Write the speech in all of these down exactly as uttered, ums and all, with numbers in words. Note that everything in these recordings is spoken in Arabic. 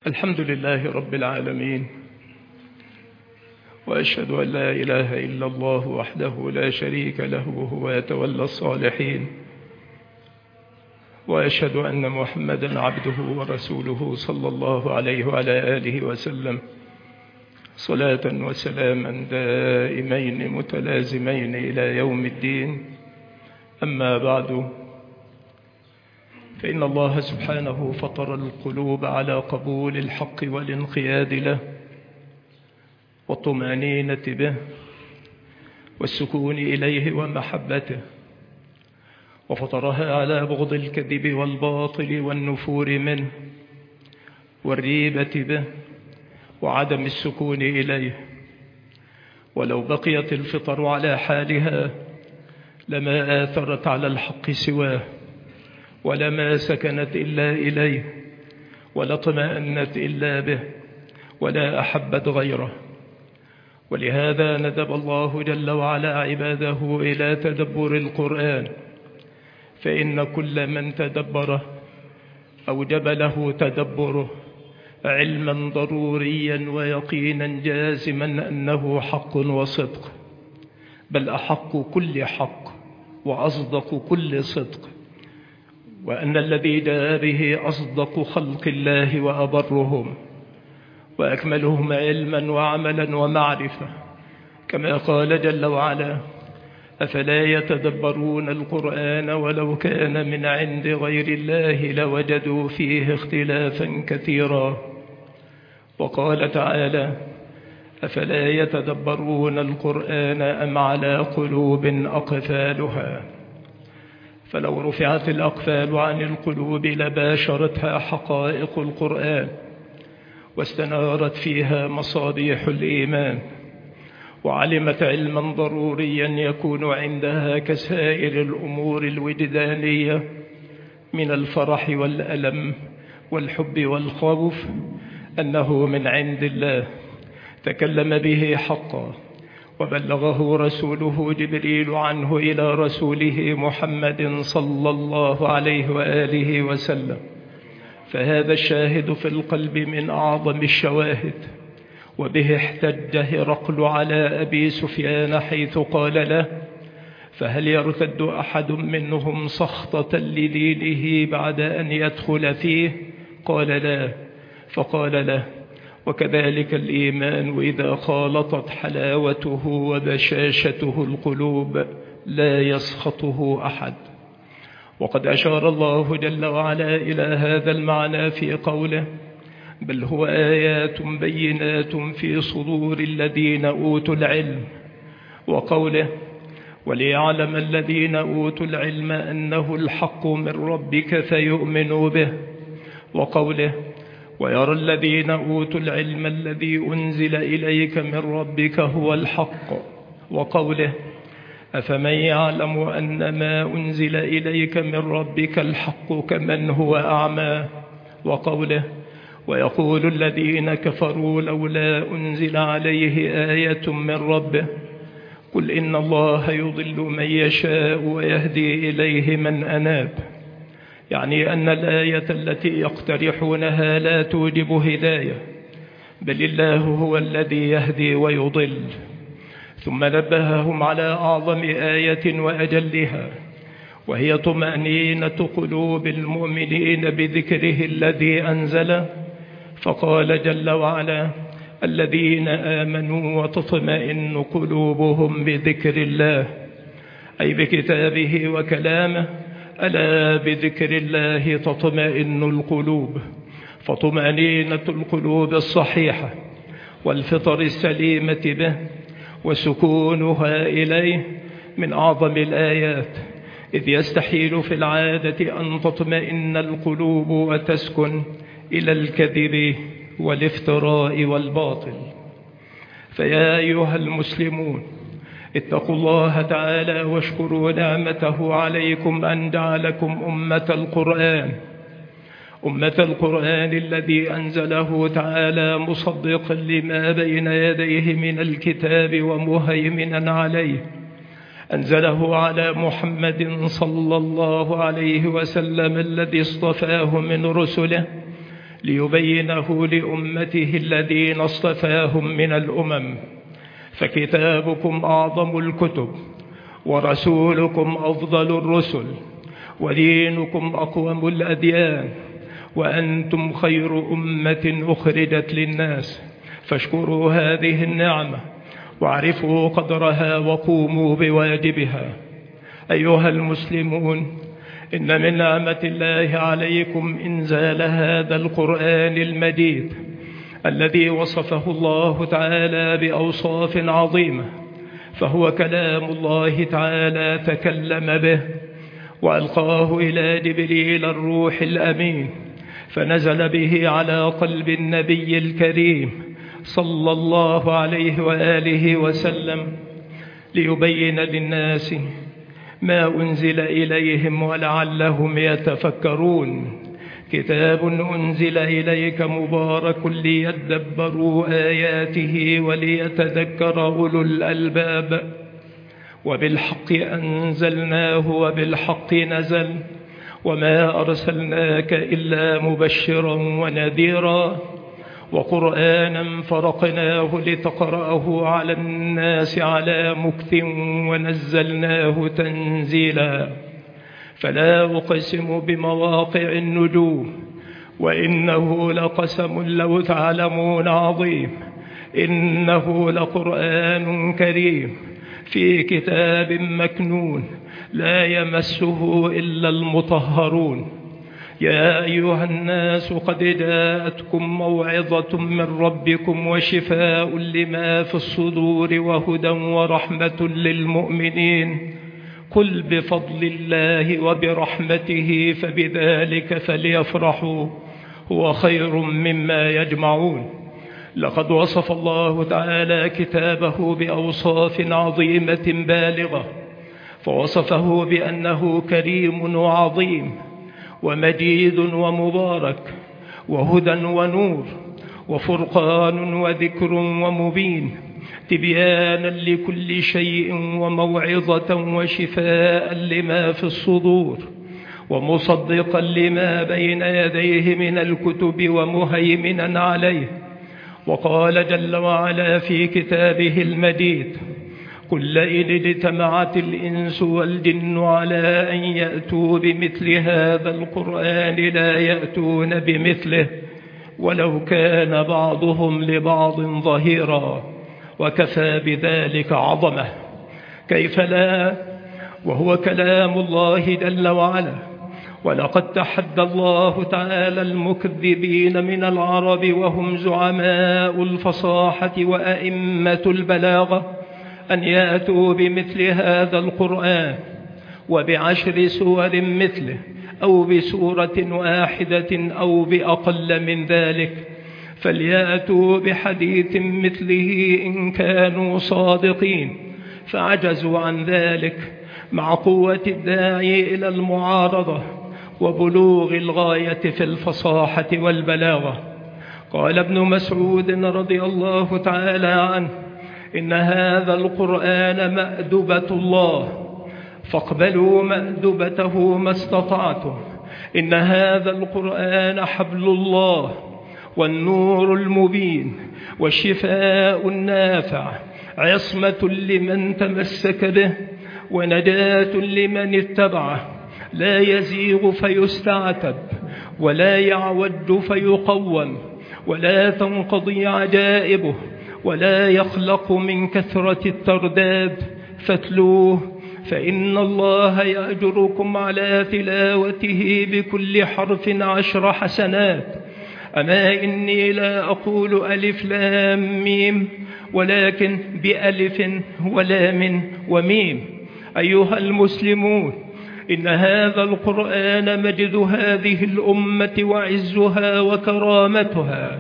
الحمد لله رب العالمين، وأشهد أن لا إله إلا الله وحده لا شريك له وهو يتولى الصالحين، وأشهد أن محمدا عبده ورسوله صلى الله عليه وعلى آله وسلم صلاة وسلاما دائمين متلازمين إلى يوم الدين. أما بعد، فإن الله سبحانه فطر القلوب على قبول الحق والانقياد له والطمأنينة به والسكون إليه ومحبته، وفطرها على بغض الكذب والباطل والنفور منه والريبة به وعدم السكون إليه. ولو بقيت الفطر على حالها لما آثرت على الحق سواه، ولما سكنت إلا إليه، ولا اطمأنت إلا به، ولا أحبت غيره. ولهذا ندب الله جل وعلا عباده إلى تدبر القرآن، فإن كل من تدبره أوجب له تدبره علما ضروريا ويقينا جازما أنه حق وصدق، بل أحق كل حق وأصدق كل صدق، وأن الذي جاء به أصدق خلق الله وأبرهم وأكملهم علما وعملا ومعرفة، كما قال جل وعلا: أفلا يتدبرون القرآن ولو كان من عند غير الله لوجدوا فيه اختلافا كثيرا. وقال تعالى: أفلا يتدبرون القرآن أم على قلوب أقفالها. فلو رفعت الأقفال عن القلوب لباشرتها حقائق القرآن، واستنارت فيها مصابيح الإيمان، وعلمت علما ضروريا يكون عندها كسائر الأمور الوجدانية من الفرح والألم والحب والخوف أنه من عند الله، تكلم به حقا وبلغه رسوله جبريل عنه إلى رسوله محمد صلى الله عليه وآله وسلم. فهذا الشاهد في القلب من أعظم الشواهد، وبه احتج هرقل على أبي سفيان حيث قال له: فهل يرتد أحد منهم سخطة لدينه بعد أن يدخل فيه؟ قال: لا. فقال له: وكذلك الإيمان إذا خالطت حلاوته وبشاشته القلوب لا يسخطه أحد. وقد أشار الله جل وعلا إلى هذا المعنى في قوله: بل هو آيات بينات في صدور الذين أوتوا العلم. وقوله: وليعلم الذين أوتوا العلم أنه الحق من ربك فيؤمنوا به. وقوله: ويرى الذين أوتوا العلم الذي أنزل إليك من ربك هو الحق. وقوله: أفمن يعلم أن ما أنزل إليك من ربك الحق كمن هو أعمى. وقوله: ويقول الذين كفروا لولا أنزل عليه آية من ربه. قل إن الله يضل من يشاء ويهدي إليه من أناب. يعني أن الآية التي يقترحونها لا توجب هداية، بل الله هو الذي يهدي ويضل. ثم نبههم على أعظم آية وأجلها، وهي طمأنينة قلوب المؤمنين بذكره الذي أنزل. فقال جل وعلا: الذين آمنوا وتطمئن قلوبهم بذكر الله، أي بكتابه وكلامه. ألا بذكر الله تطمئن القلوب. فطمأنينة القلوب الصحيحة والفطر السليمة به وسكونها إليه من أعظم الآيات، إذ يستحيل في العادة أن تطمئن القلوب وتسكن إلى الكذب والافتراء والباطل. فيا أيها المسلمون، اتقوا الله تعالى واشكروا نعمته عليكم أن جعلكم أمة القرآن، أمة القرآن الذي أنزله تعالى مصدقا لما بين يديه من الكتاب ومهيمنا عليه. أنزله على محمد صلى الله عليه وسلم الذي اصطفاه من رسله ليبينه لأمته الذين اصطفاهم من الأمم. فكتابكم أعظم الكتب، ورسولكم أفضل الرسل، ودينكم أقوم الأديان، وأنتم خير أمة أخرجت للناس، فاشكروا هذه النعمة واعرفوا قدرها وقوموا بواجبها. أيها المسلمون، إن من نعمة الله عليكم إنزال هذا القرآن المجيد الذي وصفه الله تعالى بأوصاف عظيمة، فهو كلام الله تعالى تكلم به وألقاه إلى جبريل الروح الأمين، فنزل به على قلب النبي الكريم صلى الله عليه وآله وسلم ليبين للناس ما أنزل إليهم ولعلهم يتفكرون. كتاب أنزل إليك مبارك ليدبروا آياته وليتذكر أولو الألباب. وبالحق أنزلناه وبالحق نزل، وما أرسلناك إلا مبشرا ونذيرا، وقرآنا فرقناه لتقرأه على الناس على مكث ونزلناه تنزيلا. فلا أقسم بمواقع النجوم، وإنه لقسم لو تعلمون عظيم، إنه لقرآن كريم في كتاب مكنون لا يمسه إلا المطهرون. يا أيها الناس قد جاءتكم موعظة من ربكم وشفاء لما في الصدور وهدى ورحمة للمؤمنين. قل بفضل الله وبرحمته فبذلك فليفرحوا هو خير مما يجمعون. لقد وصف الله تعالى كتابه بأوصاف عظيمة بالغة، فوصفه بأنه كريم وعظيم ومجيد ومبارك وهدى ونور وفرقان وذكر ومبين، تبيانا لكل شيء وموعظة وشفاء لما في الصدور، ومصدقا لما بين يديه من الكتب ومهيمنا عليه. وقال جل وعلا في كتابه المجيد: قل لئن اجتمعت الإنس والجن على أن يأتوا بمثل هذا القرآن لا يأتون بمثله ولو كان بعضهم لبعض ظهيرا وكفى بذلك عظمة. كيف لا وهو كلام الله جل وعلا. ولقد تحدى الله تعالى المكذبين من العرب وهم زعماء الفصاحة وأئمة البلاغة أن يأتوا بمثل هذا القرآن وبعشر سور مثله أو بسورة واحدة أو بأقل من ذلك، فليأتوا بحديث مثله إن كانوا صادقين، فعجزوا عن ذلك مع قوة الداعي إلى المعارضة وبلوغ الغاية في الفصاحة والبلاغة. قال ابن مسعود رضي الله تعالى عنه: إن هذا القرآن مأدبة الله فاقبلوا مأدبته ما استطعتم. إن هذا القرآن حبل الله والنور المبين والشفاء النافع، عصمة لمن تمسك به ونجاة لمن اتبعه، لا يزيغ فيستعتب ولا يعوج فيقوم ولا تنقضي عجائبه ولا يخلق من كثرة الترداد، فاتلوه فإن الله يأجركم على تلاوته بكل حرف عشر حسنات. أما إني لا أقول ألف لام ميم، ولكن بألف ولام وميم. أيها المسلمون، إن هذا القرآن مجد هذه الأمة وعزها وكرامتها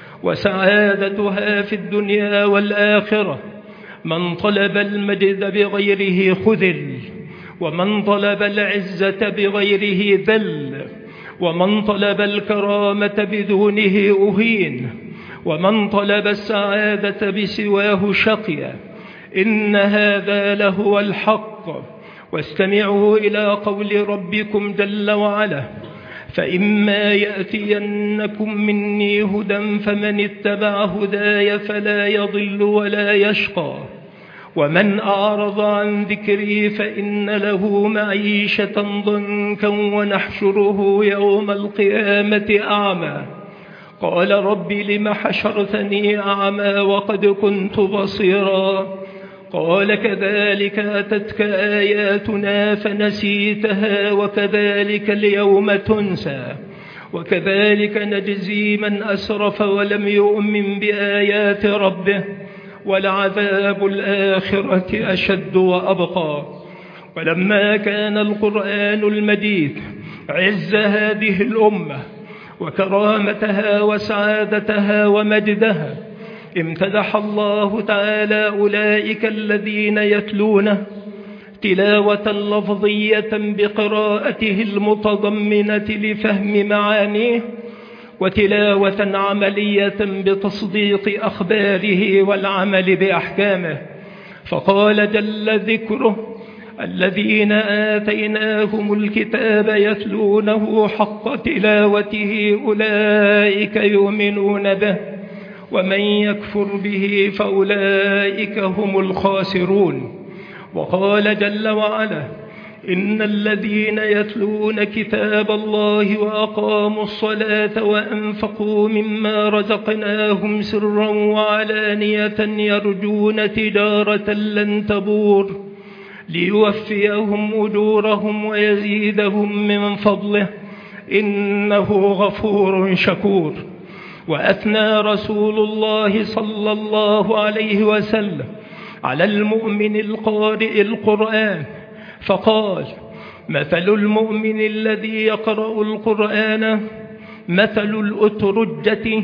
وسعادتها في الدنيا والآخرة. من طلب المجد بغيره خذل، ومن طلب العزة بغيره ذل، ومن طلب الكرامة بدونه أهين، ومن طلب السعادة بسواه شقي. إن هذا لهو الحق. واستمعوا إلى قول ربكم جل وعلا: فإما يأتينكم مني هدى فمن اتبع هداي فلا يضل ولا يشقى ومن أعرض عن ذكري فإن له معيشة ضنكا ونحشره يوم القيامة أعمى قال رب لم حشرتني أعمى وقد كنت بصيرا قال كذلك أتتك آياتنا فنسيتها وكذلك اليوم تنسى وكذلك نجزي من أسرف ولم يؤمن بآيات ربه ولعذاب الآخرة أشد وأبقى. ولما كان القرآن المجيد عز هذه الأمة وكرامتها وسعادتها ومجدها امتدح الله تعالى أولئك الذين يتلونه تلاوة لفظية بقراءته المتضمنة لفهم معانيه وتلاوة عملية بتصديق أخباره والعمل بأحكامه. فقال جل ذكره الذين آتيناهم الكتاب يتلونه حق تلاوته أولئك يؤمنون به ومن يكفر به فأولئك هم الخاسرون. وقال جل وعلا إن الذين يتلون كتاب الله وأقاموا الصلاة وأنفقوا مما رزقناهم سرا وعلانية يرجون تجارة لن تبور ليوفيهم أجورهم ويزيدهم من فضله إنه غفور شكور. وأثنى رسول الله صلى الله عليه وسلم على المؤمن القارئ القرآن فقال مثل المؤمن الذي يقرأ القرآن مثل الأترجة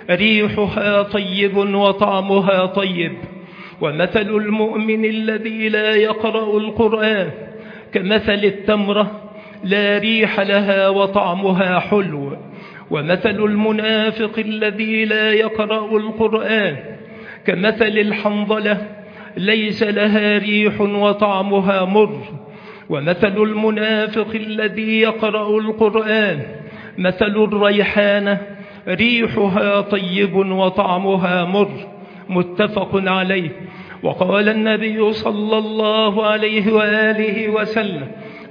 ريحها طيب وطعمها طيب ومثل المؤمن الذي لا يقرأ القرآن كمثل التمرة لا ريح لها وطعمها حلو ومثل المنافق الذي لا يقرأ القرآن كمثل الحنظلة ليس لها ريح وطعمها مر ومثل المنافق الذي يقرأ القرآن مثل الريحانة ريحها طيب وطعمها مر متفق عليه. وقال النبي صلى الله عليه وآله وسلم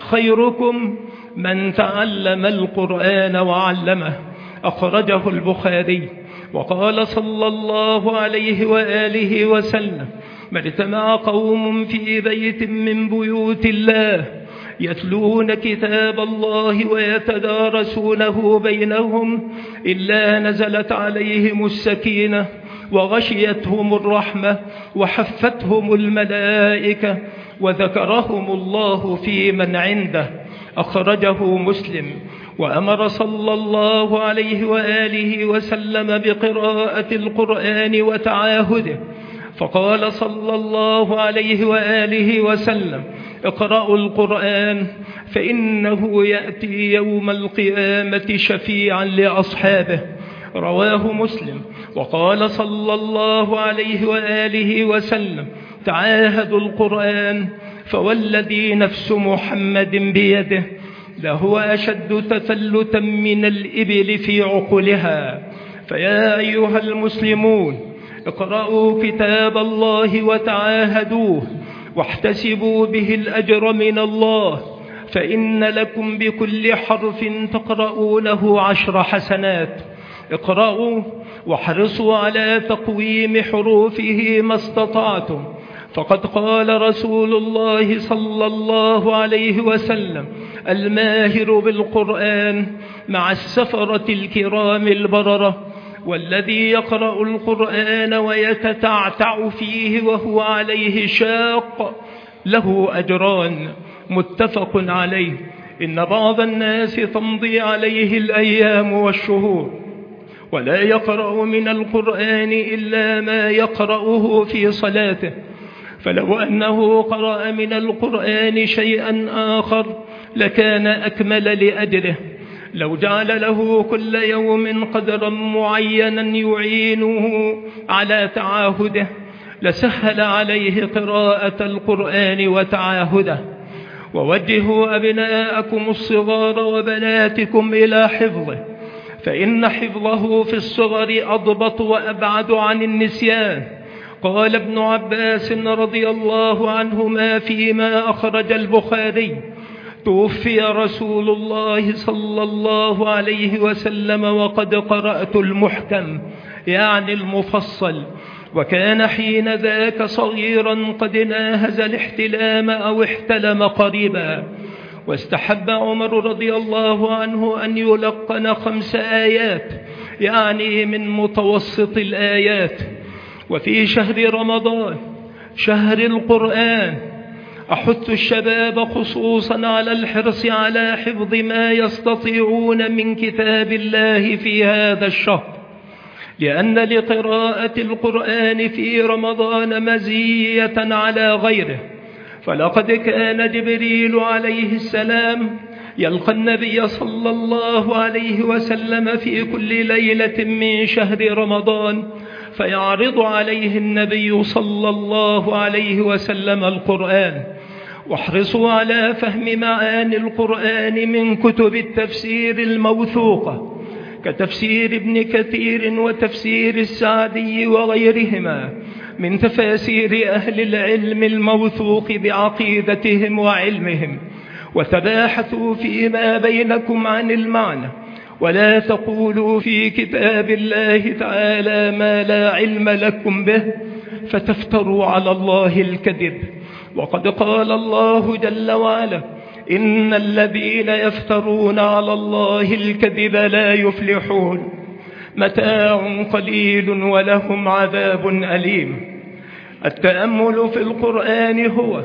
خيركم من تعلم القرآن وعلمه أخرجه البخاري. وقال صلى الله عليه وآله وسلم ما اجتمع قوم في بيت من بيوت الله يتلون كتاب الله ويتدارسونه بينهم إلا نزلت عليهم السكينة وغشيتهم الرحمة وحفتهم الملائكة وذكرهم الله في من عنده أخرجه مسلم. وأمر صلى الله عليه وآله وسلم بقراءة القرآن وتعاهده فقال صلى الله عليه وآله وسلم اقرأوا القرآن فإنه يأتي يوم القيامة شفيعا لأصحابه رواه مسلم. وقال صلى الله عليه وآله وسلم تعاهدوا القرآن فوالذي نفس محمد بيده لهو أشد تثلتا من الإبل في عقلها. فيا أيها المسلمون اقرأوا كتاب الله وتعاهدوه واحتسبوا به الأجر من الله فإن لكم بكل حرف تقرؤونه عشر حسنات. اقرأوا واحرصوا على تقويم حروفه ما استطعتم فقد قال رسول الله صلى الله عليه وسلم الماهر بالقرآن مع السفرة الكرام البررة والذي يقرأ القرآن ويتتعتع فيه وهو عليه شاق له أجران متفق عليه. إن بعض الناس تمضي عليه الأيام والشهور ولا يقرأ من القرآن إلا ما يقرأه في صلاته فلو أنه قرأ من القرآن شيئا آخر لكان أكمل لأجله. لو جعل له كل يوم قدرا معينا يعينه على تعاهده لسهل عليه قراءة القرآن وتعاهده. ووجهوا أبناءكم الصغار وبناتكم إلى حفظه، فإن حفظه في الصغر أضبط وأبعد عن النسيان. قال ابن عباس رضي الله عنهما فيما أخرج البخاري: توفي رسول الله صلى الله عليه وسلم وقد قرأت المحكم، يعني المفصل، وكان حين ذاك صغيرا قد ناهز الاحتلام أو احتلم قريبا. واستحب عمر رضي الله عنه أن يلقن خمس آيات، يعني من متوسط الآيات. وفي شهر رمضان شهر القرآن أحث الشباب خصوصا على الحرص على حفظ ما يستطيعون من كتاب الله في هذا الشهر، لأن لقراءة القرآن في رمضان مزية على غيره. فلقد كان جبريل عليه السلام يلقى النبي صلى الله عليه وسلم في كل ليلة من شهر رمضان، فيعرض عليه النبي صلى الله عليه وسلم القرآن. واحرصوا على فهم معاني القرآن من كتب التفسير الموثوقة كتفسير ابن كثير وتفسير السعدي وغيرهما من تفاسير أهل العلم الموثوق بعقيدتهم وعلمهم، وتباحثوا فيما بينكم عن المعنى، ولا تقولوا في كتاب الله تعالى ما لا علم لكم به فتفتروا على الله الكذب. وقد قال الله جل وعلا: إن الذين يفترون على الله الكذب لا يفلحون، متاع قليل ولهم عذاب أليم. التأمل في القرآن هو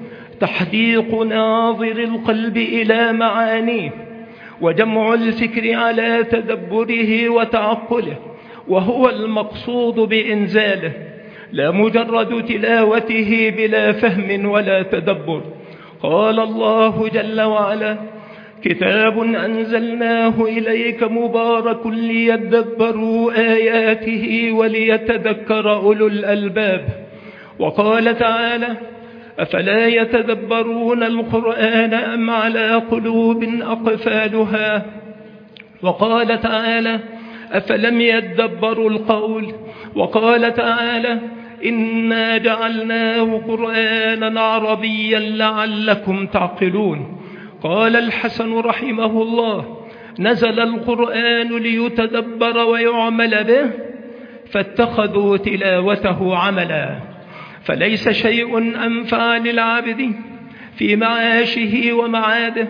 تحديق ناظر القلب إلى معانيه، وجمع الفكر على تدبره وتعقله، وهو المقصود بإنزاله، لا مجرد تلاوته بلا فهم ولا تدبر. قال الله جل وعلا: كتاب أنزلناه إليك مبارك ليدبروا آياته وليتذكر أولو الألباب. وقال تعالى: أفلا يتدبرون القرآن أم على قلوب أقفالها. وقال تعالى: أفلم يدبروا القول. وقال تعالى: إنا جعلناه قرآنا عربيا لعلكم تعقلون. قال الحسن رحمه الله: نزل القرآن ليتدبر ويعمل به، فاتخذوا تلاوته عملا. فليس شيء أنفع للعبد في معاشه ومعاده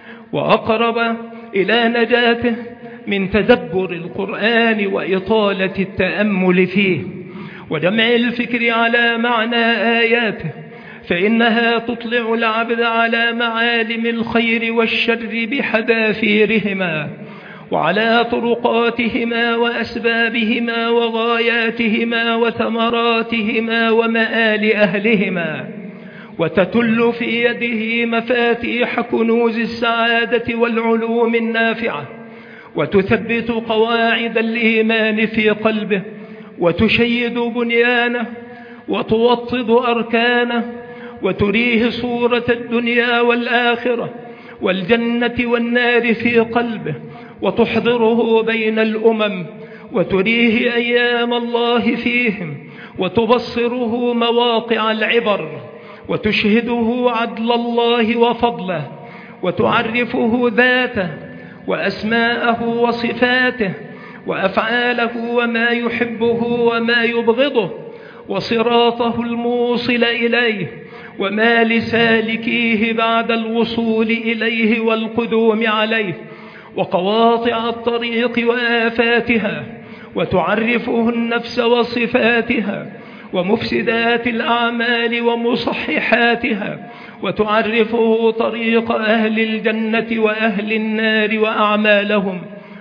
وأقرب إلى نجاته من تدبر القرآن وإطالة التأمل فيه وجمع الفكر على معنى آياته، فإنها تطلع العبد على معالم الخير والشر بحذافيرهما، وعلى طرقاتهما وأسبابهما وغاياتهما وثمراتهما ومآل أهلهما، وتتل في يده مفاتيح كنوز السعادة والعلوم النافعة، وتثبت قواعد الإيمان في قلبه، وتشيد بنيانه، وتوطد أركانه، وتريه صورة الدنيا والآخرة والجنة والنار في قلبه، وتحضره بين الأمم، وتريه أيام الله فيهم، وتبصره مواقع العبر، وتشهده عدل الله وفضله، وتعرفه ذاته وأسماءه وصفاته وأفعاله وما يحبه وما يبغضه، وصراطه الموصل إليه وما لسالكيه بعد الوصول إليه والقدوم عليه، وقواطع الطريق وآفاتها، وتعرفه النفس وصفاتها ومفسدات الأعمال ومصححاتها، وتعرفه طريق أهل الجنة وأهل النار وأعمالهم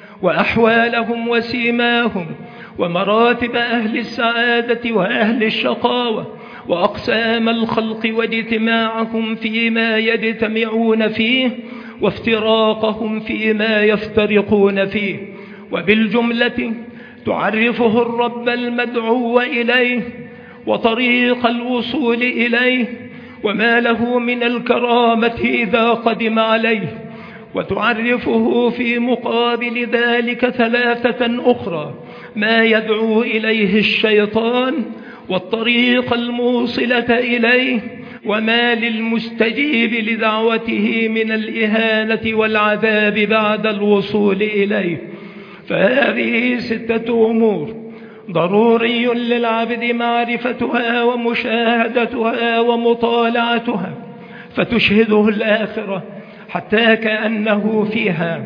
وأحوالهم وسيماهم، ومراتب أهل السعادة وأهل الشقاوة، وأقسام الخلق واجتماعهم فيما يجتمعون فيه، وافتراقهم فيما يفترقون فيه. وبالجملة تعرفه الرب المدعو إليه، وطريق الوصول إليه، وما له من الكرامة إذا قدم عليه، وتعرفه في مقابل ذلك ثلاثة أخرى: ما يدعو إليه الشيطان، والطريق الموصلة إليه، وما للمستجيب لدعوته من الإهانة والعذاب بعد الوصول إليه. فهذه ستة أمور ضروري للعبد معرفتها ومشاهدتها ومطالعتها، فتشهده الآخرة حتى كأنه فيها،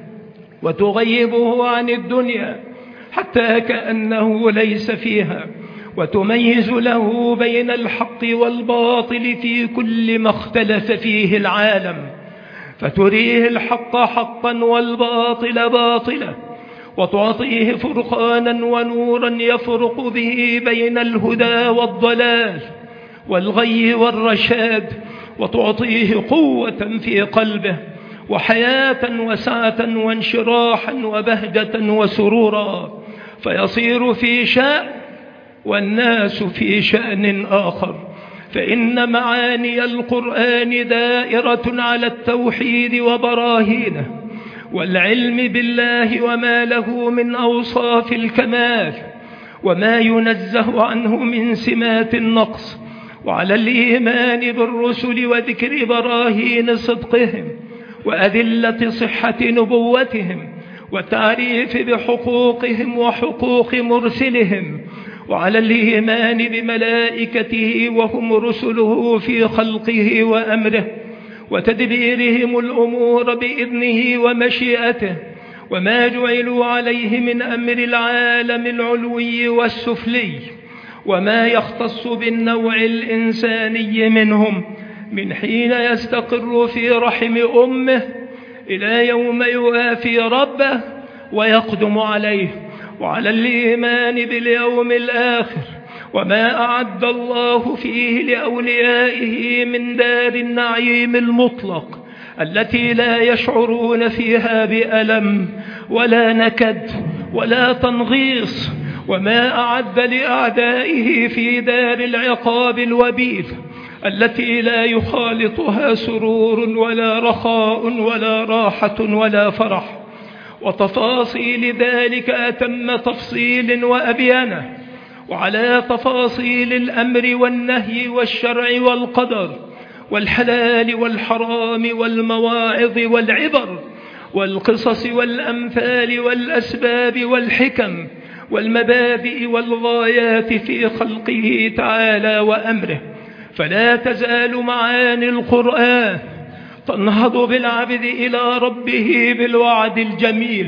وتغيبه عن الدنيا حتى كأنه ليس فيها، وتميز له بين الحق والباطل في كل ما اختلف فيه العالم، فتريه الحق حقا والباطل باطلا، وتعطيه فرقانا ونورا يفرق به بين الهدى والضلال والغي والرشاد، وتعطيه قوة في قلبه وحياة وسعة وانشراحا وبهجة وسرورا، فيصير في شأن والناس في شأن آخر. فإن معاني القرآن دائرة على التوحيد وبراهينه والعلم بالله وما له من أوصاف الكمال وما ينزه عنه من سمات النقص، وعلى الإيمان بالرسل وذكر براهين صدقهم وأدلة صحة نبوتهم والتعريف بحقوقهم وحقوق مرسلهم، وعلى الإيمان بملائكته وهم رسله في خلقه وأمره وتدبيرهم الأمور بإذنه ومشيئته، وما جعلوا عليه من أمر العالم العلوي والسفلي، وما يختص بالنوع الإنساني منهم من حين يستقر في رحم أمه إلى يوم يوافي ربه ويقدم عليه، وعلى الإيمان باليوم الآخر وما أعد الله فيه لأوليائه من دار النعيم المطلق التي لا يشعرون فيها بألم ولا نكد ولا تنغيص، وما أعد لأعدائه في دار العقاب الوبيل التي لا يخالطها سرور ولا رخاء ولا راحة ولا فرح، وتفاصيل ذلك أتم تفصيل وأبيانه، وعلى تفاصيل الأمر والنهي والشرع والقدر والحلال والحرام والمواعظ والعبر والقصص والأمثال والأسباب والحكم والمبادئ والغايات في خلقه تعالى وأمره. فلا تزال معاني القرآن تنهض بالعبد إلى ربه بالوعد الجميل،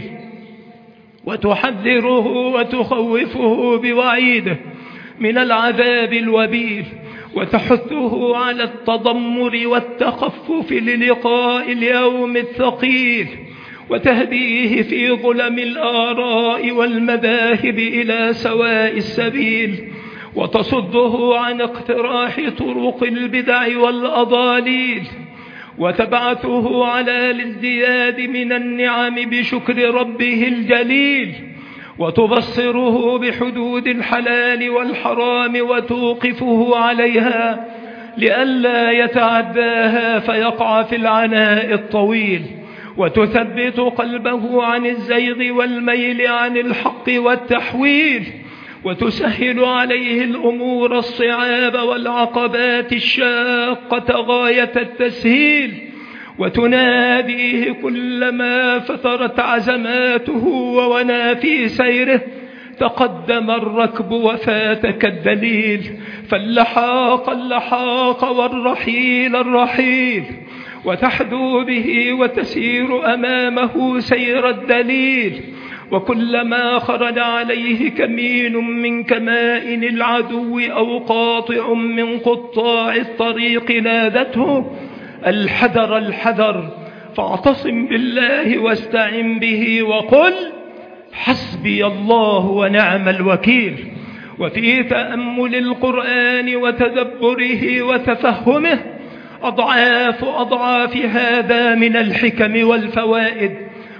وتحذره وتخوفه بوعيده من العذاب الوبيل، وتحثه على التضمر والتخفف للقاء اليوم الثقيل، وتهديه في ظلم الآراء والمذاهب إلى سواء السبيل، وتصده عن اقتراح طرق البدع والأضاليل، وتبعثه على الازدياد من النعم بشكر ربه الجليل، وتبصره بحدود الحلال والحرام وتوقفه عليها لئلا يتعداها فيقع في العناء الطويل، وتثبت قلبه عن الزيغ والميل عن الحق والتحويل، وتسهل عليه الأمور الصعاب والعقبات الشاقة غاية التسهيل، وتناديه كلما فترت عزماته وونا في سيره: تقدم الركب وفاتك الدليل، فاللحاق اللحاق والرحيل الرحيل، وتحدو به وتسير أمامه سير الدليل، وكلما خرج عليه كمين من كمائن العدو أو قاطع من قطاع الطريق نادته: الحذر الحذر، فاعتصم بالله واستعن به وقل حسبي الله ونعم الوكيل. وفي تأمل القرآن وتدبره وتفهمه أضعاف أضعاف هذا من الحكم والفوائد،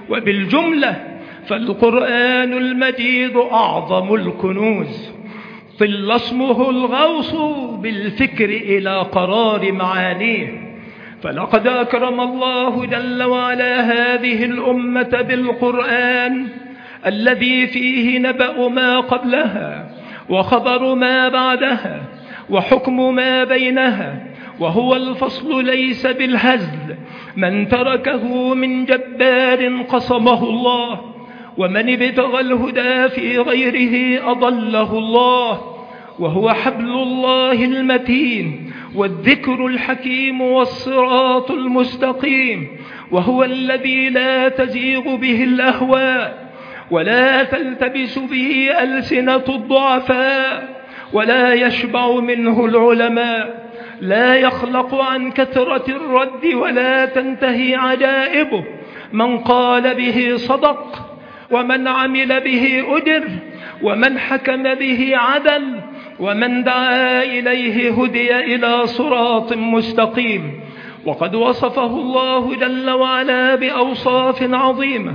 وبالجملة فالقرآن المجيد أعظم الكنوز، طل اسمه الغوص بالفكر إلى قرار معانيه. فلقد أكرم الله جل وعلا هذه الأمة بالقرآن الذي فيه نبأ ما قبلها وخبر ما بعدها وحكم ما بينها، وهو الفصل ليس بالهزل. من تركه من جبار قصمه الله، ومن ابتغى الهدى في غيره أضله الله. وهو حبل الله المتين والذكر الحكيم والصراط المستقيم، وهو الذي لا تزيغ به الأهواء ولا تلتبس به ألسنة الضعفاء ولا يشبع منه العلماء، لا يخلق عن كثرة الرد ولا تنتهي عجائبه. من قال به صدق، ومن عمل به أجر، ومن حكم به عدل، ومن دعا إليه هدي إلى صراط مستقيم. وقد وصفه الله جل وعلا بأوصاف عظيمة،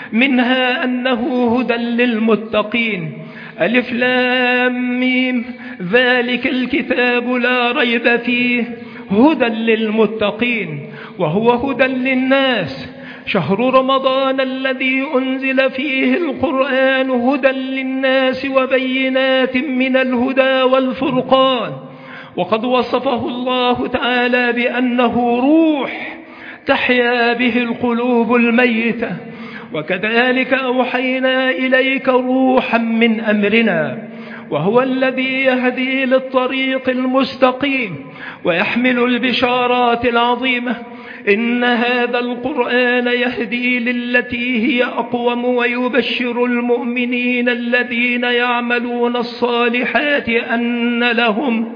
منها أنه هدى للمتقين. ألف لام ميم، ذلك الكتاب لا ريب فيه هدى للمتقين. وهو هدى للناس. شهر رمضان الذي أنزل فيه القرآن هدى للناس وبينات من الهدى والفرقان. وقد وصفه الله تعالى بأنه روح تحيا به القلوب الميتة. وكذلك أوحينا إليك روحا من أمرنا، وهو الذي يهدي للطريق المستقيم ويحمل البشارات العظيمة. إن هذا القرآن يهدي للتي هي أقوم ويبشر المؤمنين الذين يعملون الصالحات أن لهم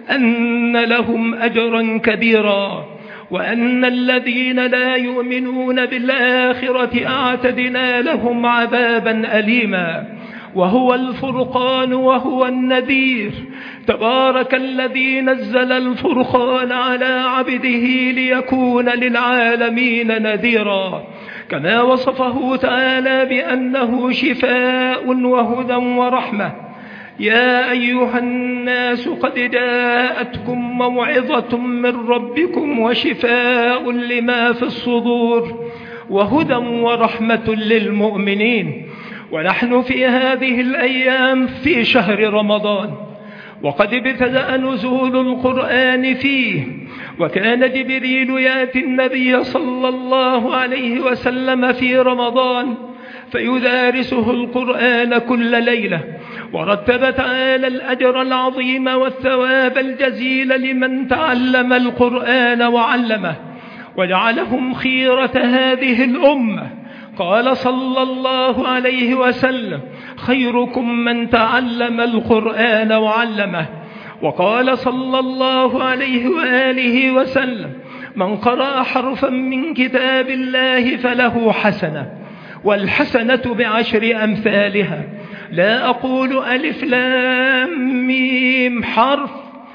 أن لهم أجرا كبيرا، وأن الذين لا يؤمنون بالآخرة أعتدنا لهم عذابا أليما. وهو الفرقان وهو النذير. تبارك الذي نزل الفرقان على عبده ليكون للعالمين نذيرا. كما وصفه تعالى بأنه شفاء وهدى ورحمة. يا أيها الناس قد جاءتكم موعظة من ربكم وشفاء لما في الصدور وهدى ورحمة للمؤمنين. ونحن في هذه الأيام في شهر رمضان، وقد ابتدأ نزول القرآن فيه، وكان جبريل يأتي النبي صلى الله عليه وسلم في رمضان فيدارسه القرآن كل ليلة. ورتب تعالى الأجر العظيم والثواب الجزيل لمن تعلم القرآن وعلمه، وجعلهم خيرة هذه الأمة. قال صلى الله عليه وسلم: خيركم من تعلم القرآن وعلمه. وقال صلى الله عليه وآله وسلم: من قرأ حرفا من كتاب الله فله حسنة، والحسنة بعشر أمثالها. لا أقول ألف لام ميم حرف،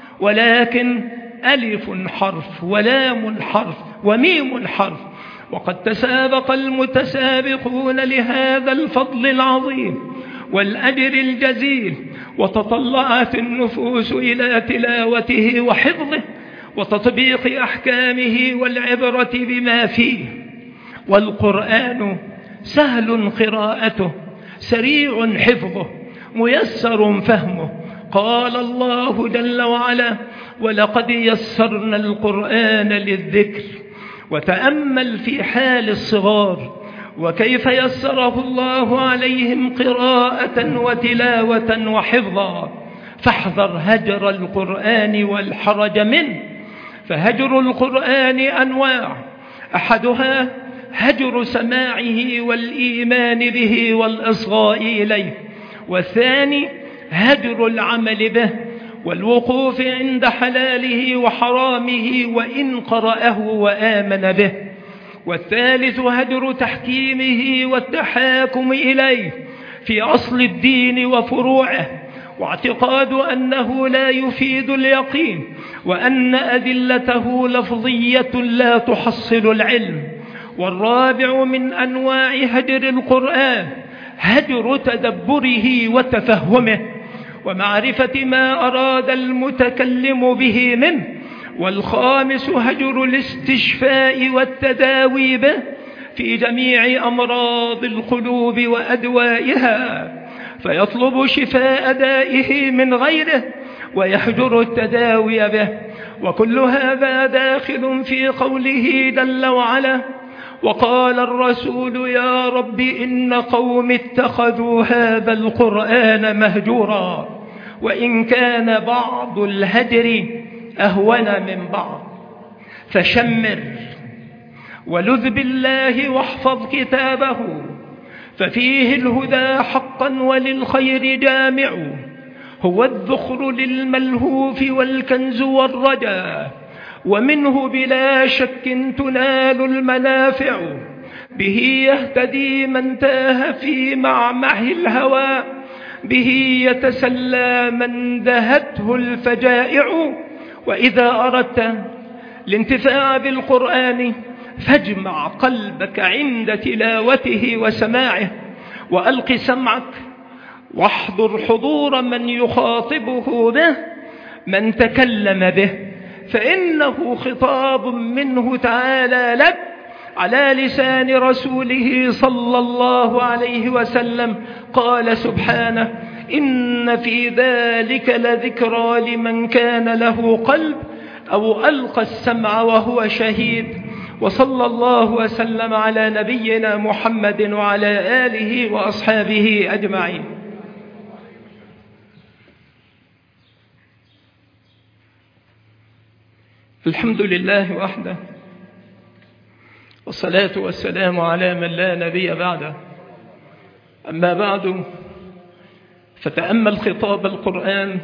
ولكن ألف حرف ولام حرف وميم حرف. وقد تسابق المتسابقون لهذا الفضل العظيم والأجر الجزيل، وتطلعت النفوس إلى تلاوته وحفظه وتطبيق أحكامه والعبرة بما فيه. والقرآن سهل قراءته، سريع حفظه، ميسر فهمه. قال الله جل وعلا: ولقد يسرنا القرآن للذكر. وتأمل في حال الصغار وكيف يسره الله عليهم قراءة وتلاوة وحفظا. فاحذر هجر القرآن والحرج منه. فهجر القرآن أنواع، أحدها هجر سماعه والإيمان به والإصغاء إليه، والثاني هجر العمل به والوقوف عند حلاله وحرامه وإن قرأه وآمن به، والثالث هجر تحكيمه والتحاكم إليه في أصل الدين وفروعه، واعتقاد أنه لا يفيد اليقين، وأن أدلته لفظية لا تحصل العلم. والرابع من أنواع هجر القرآن هجر تدبره وتفهمه، ومعرفة ما أراد المتكلم به منه. والخامس هجر الاستشفاء والتداوي به في جميع أمراض القلوب وأدوائها، فيطلب شفاء دائه من غيره ويهجر التداوي به. وكل هذا داخل في قوله جل وعلا: وقال الرسول يا رب إن قوم اتخذوا هذا القرآن مهجورا، وإن كان بعض الهجر أهون من بعض. فشمر ولذ بالله واحفظ كتابه، ففيه الهدى حقا وللخير جامع، هو الذخر للملهوف والكنز والرجاء، ومنه بلا شك تنال المنافع. به يهتدي من تاه في معمعه الهوى، به يتسلى من دهته الفجائع. وإذا أردت الانتفاع بالقرآن فاجمع قلبك عند تلاوته وسماعه، وألق سمعك واحضر حضور من يخاطبه به، من تكلم به، فإنه خطاب منه تعالى لك على لسان رسوله صلى الله عليه وسلم. قال سبحانه: إن في ذلك لذكرى لمن كان له قلب أو ألقى السمع وهو شهيد. وصلى الله وسلم على نبينا محمد وعلى آله وأصحابه أجمعين. الحمد لله وحده، والصلاة والسلام على من لا نبي بعده. أما بعد، فتأمل خطاب القرآن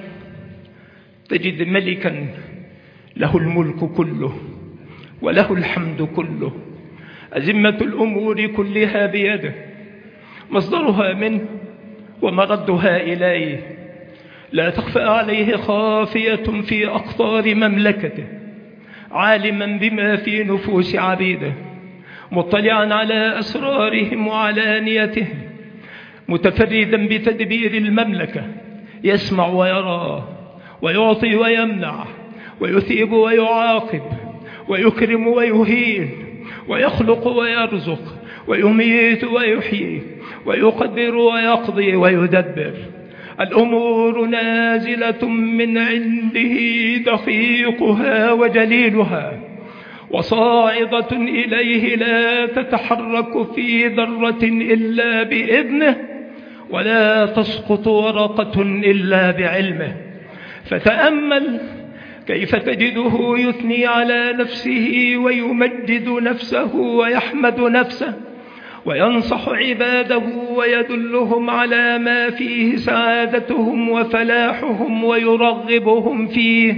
تجد ملكا له الملك كله وله الحمد كله، أزمة الأمور كلها بيده، مصدرها منه ومردها إليه، لا تخفى عليه خافية في أقطار مملكته، عالما بما في نفوس عبيده، مطلعا على أسرارهم وعلانيتهم، متفردا بتدبير المملكة، يسمع ويرى ويعطي ويمنع ويثيب ويعاقب ويكرم ويهين ويخلق ويرزق ويميت ويحيي ويقدر ويقضي ويدبر. الأمور نازلة من عنده دقيقها وجليلها، وصاعدة إليه لا تتحرك في ذرة إلا بإذنه، ولا تسقط ورقة إلا بعلمه. فتأمل كيف تجده يثني على نفسه ويمجد نفسه ويحمد نفسه، وينصح عباده ويدلهم على ما فيه سعادتهم وفلاحهم ويرغبهم فيه،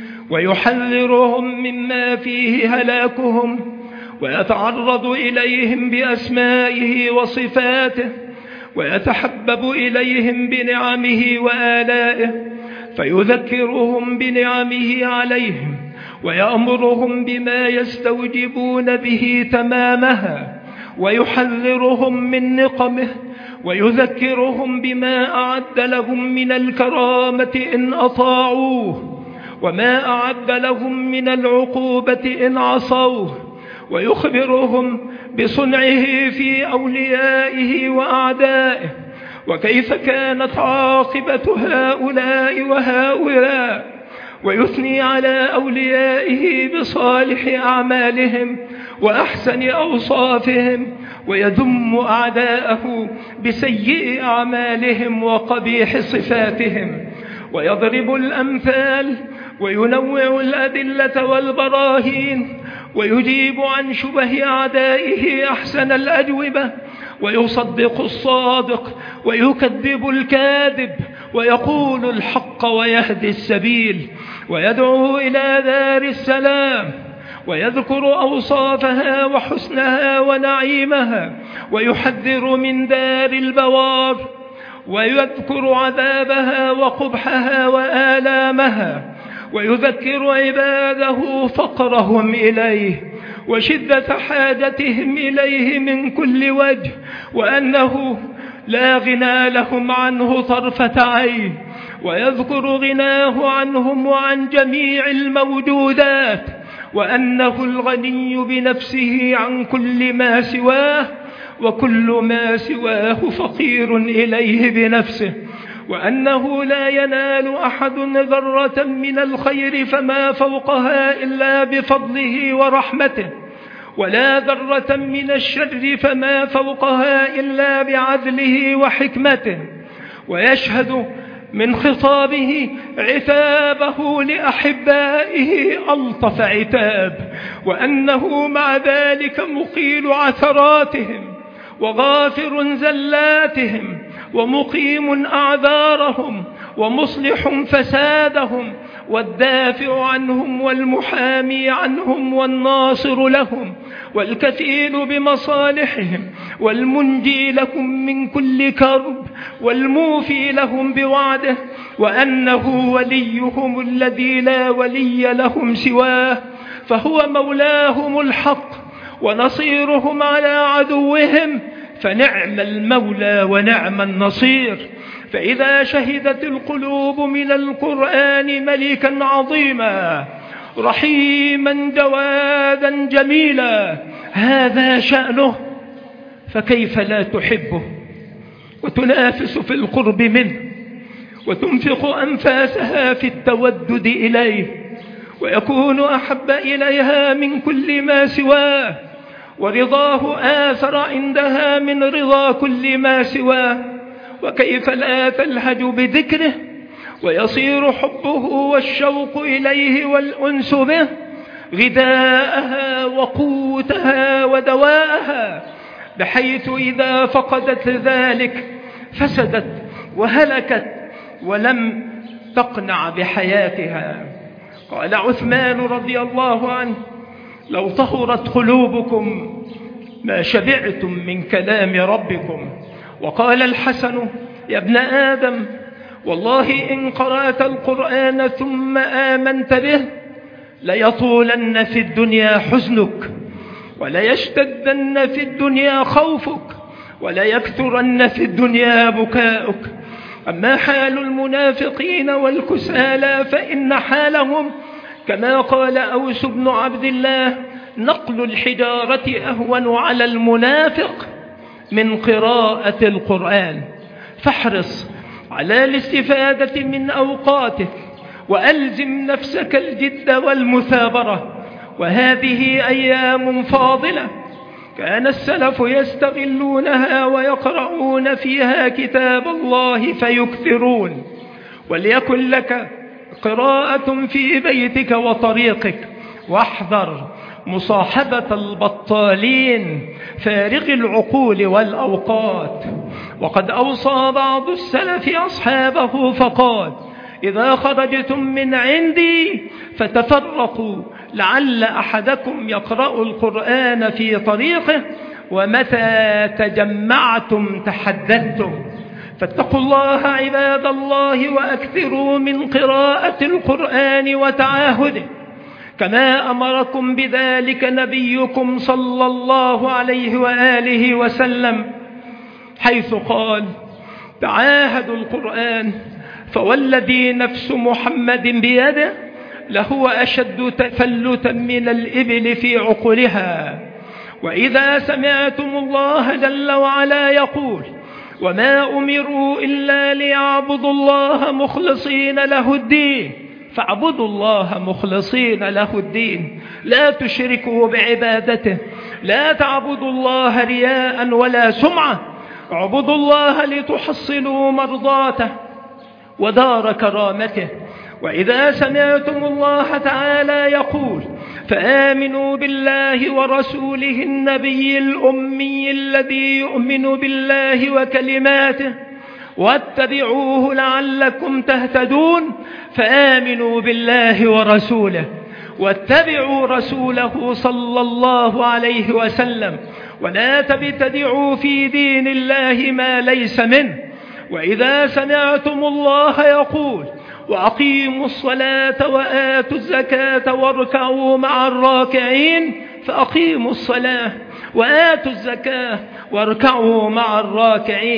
ويحذرهم مما فيه هلاكهم، ويتعرض إليهم بأسمائه وصفاته، ويتحبب إليهم بنعمه وآلائه، فيذكرهم بنعمه عليهم، ويأمرهم بما يستوجبون به تمامها، ويحذرهم من نقمه، ويذكرهم بما أعد لهم من الكرامة إن أطاعوه، وما أعد لهم من العقوبة إن عصوه، ويخبرهم بصنعه في أوليائه وأعدائه، وكيف كانت عاقبة هؤلاء وهؤلاء، ويثني على أوليائه بصالح أعمالهم وأحسن أوصافهم، ويذم أعداءه بسيء أعمالهم وقبيح صفاتهم، ويضرب الأمثال وينوع الأدلة والبراهين، ويجيب عن شبه أعدائه أحسن الأجوبة، ويصدق الصادق ويكذب الكاذب، ويقول الحق ويهدي السبيل، ويدعو إلى دار السلام، ويذكر أوصافها وحسنها ونعيمها، ويحذر من دار البوار، ويذكر عذابها وقبحها وآلامها، ويذكر عباده فقرهم إليه وشدة حاجتهم إليه من كل وجه، وأنه لا غنى لهم عنه طرفة عين، ويذكر غناه عنهم وعن جميع الموجودات، وأنه الغني بنفسه عن كل ما سواه، وكل ما سواه فقير إليه بنفسه، وأنه لا ينال أحد ذرة من الخير فما فوقها إلا بفضله ورحمته، ولا ذرة من الشر فما فوقها إلا بعدله وحكمته. ويشهد من خطابه عتابه لأحبائه ألطف عتاب، وأنه مع ذلك مقيل عثراتهم وغافر زلاتهم ومقيم أعذارهم ومصلح فسادهم، والدافع عنهم والمحامي عنهم والناصر لهم والكفيل بمصالحهم والمنجي لهم من كل كرب والموفي لهم بوعده، وأنه وليهم الذي لا ولي لهم سواه، فهو مولاهم الحق ونصيرهم على عدوهم، فنعم المولى ونعم النصير. فإذا شهدت القلوب من القرآن ملكا عظيما رحيما جوادا جميلا هذا شأنه، فكيف لا تحبه وتنافس في القرب منه وتنفق أنفاسها في التودد إليه، ويكون أحب إليها من كل ما سواه، ورضاه آثر عندها من رضا كل ما سواه، وكيف لا تلهج بذكره ويصير حبه والشوق إليه والأنس به غذاءها وقوتها ودواءها، بحيث إذا فقدت ذلك فسدت وهلكت ولم تقنع بحياتها. قال عثمان رضي الله عنه: لو طهرت قلوبكم ما شبعتم من كلام ربكم. وقال الحسن: يا ابن آدم، والله إن قرأت القرآن ثم آمنت به ليطولن في الدنيا حزنك، وليشتدن في الدنيا خوفك، وليكثرن في الدنيا بكاؤك. أما حال المنافقين والكسالى فإن حالهم كما قال أوس بن عبد الله: نقل الحجارة أهون على المنافق من قراءة القرآن. فاحرص على الاستفادة من أوقاتك، وألزم نفسك الجد والمثابرة، وهذه أيام فاضلة كان السلف يستغلونها ويقرؤون فيها كتاب الله فيكثرون. وليكن لك قراءة في بيتك وطريقك، واحذر مصاحبة البطالين فارغ العقول والأوقات. وقد أوصى بعض السلف أصحابه فقال: إذا خرجتم من عندي فتفرقوا، لعل أحدكم يقرأ القرآن في طريقه، ومتى تجمعتم تحدثتم. فاتقوا الله عباد الله، وأكثروا من قراءة القرآن وتعاهده، كما أمركم بذلك نبيكم صلى الله عليه وآله وسلم، حيث قال: تعاهدوا القرآن، فوالذي نفس محمد بيده لهو أشد تفلتا من الإبل في عقلها. وإذا سمعتم الله جل وعلا يقول: وما أمروا إلا ليعبدوا الله مخلصين له الدين، فاعبدوا الله مخلصين له الدين، لا تشركوا بعبادته، لا تعبدوا الله رياء ولا سمعة، اعبدوا الله لتحصلوا مرضاته ودار كرامته. وإذا سمعتم الله تعالى يقول: فآمنوا بالله ورسوله النبي الأمي الذي يؤمن بالله وكلماته واتبعوه لعلكم تهتدون، فآمنوا بالله ورسوله واتبعوا رسوله صلى الله عليه وسلم، ولا تبتدعوا في دين الله ما ليس منه. وإذا سمعتم الله يقول: وأقيموا الصلاة وآتوا الزكاة واركعوا مع الراكعين، فأقيموا الصلاة وآتوا الزكاة واركعوا مع الراكعين.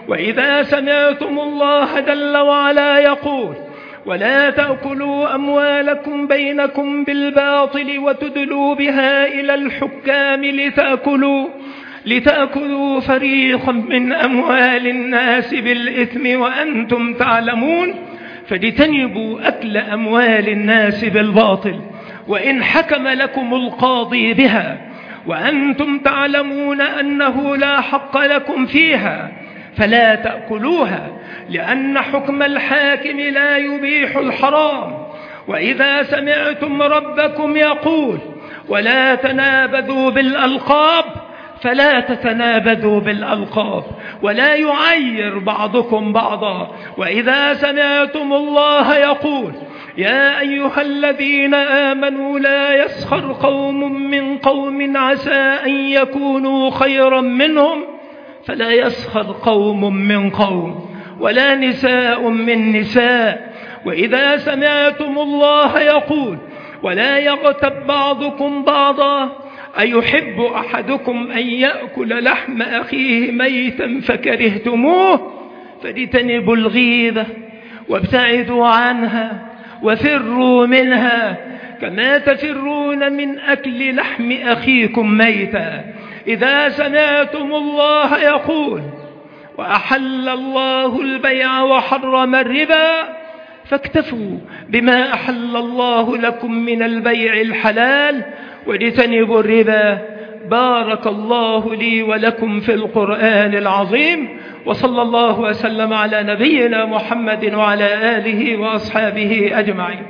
وإذا سمعتم الله جل وعلا يقول ولا تأكلوا أموالكم بينكم بالباطل وتدلوا بها إلى الحكام لتأكلوا لتأكلوا فريقا من أموال الناس بالإثم وأنتم تعلمون فاجتنبوا أكل أموال الناس بالباطل وإن حكم لكم القاضي بها وأنتم تعلمون أنه لا حق لكم فيها فلا تأكلوها لأن حكم الحاكم لا يبيح الحرام. وإذا سمعتم ربكم يقول ولا تنابذوا بالألقاب فلا تتنابذوا بالألقاب ولا يعير بعضكم بعضا. وإذا سمعتم الله يقول يا أيها الذين آمنوا لا يسخر قوم من قوم عسى أن يكونوا خيرا منهم فلا يسخر قوم من قوم ولا نساء من نساء. وإذا سمعتم الله يقول ولا يغتب بعضكم بعضا أيحب أحدكم أن يأكل لحم أخيه ميتا فكرهتموه فاجتنبوا الغيبة وابتعدوا عنها وفروا منها كما تفرون من أكل لحم أخيكم ميتا. إذا سمعتم الله يقول وأحل الله البيع وحرم الربا فاكتفوا بما أحل الله لكم من البيع الحلال واجتنبوا الربا. بارك الله لي ولكم في القرآن العظيم وصلى الله وسلم على نبينا محمد وعلى آله وأصحابه أجمعين.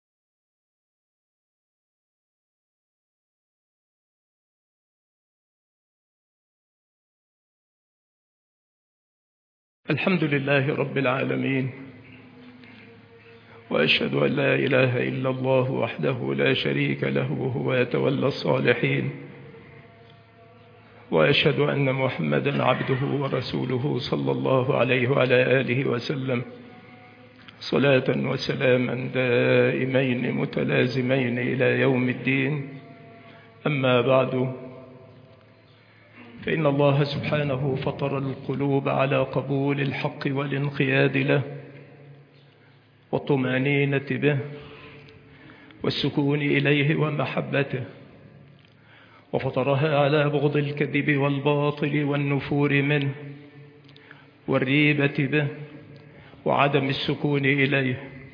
الحمد لله رب العالمين وأشهد أن لا إله إلا الله وحده لا شريك له وهو يتولى الصالحين وأشهد أن محمدا عبده ورسوله صلى الله عليه وعلى آله وسلم صلاة وسلاما دائمين متلازمين إلى يوم الدين. أما بعد فإن الله سبحانه فطر القلوب على قبول الحق والانقياد له والطمأنينة به والسكون إليه ومحبته وفطرها على بغض الكذب والباطل والنفور منه والريبة به وعدم السكون إليه.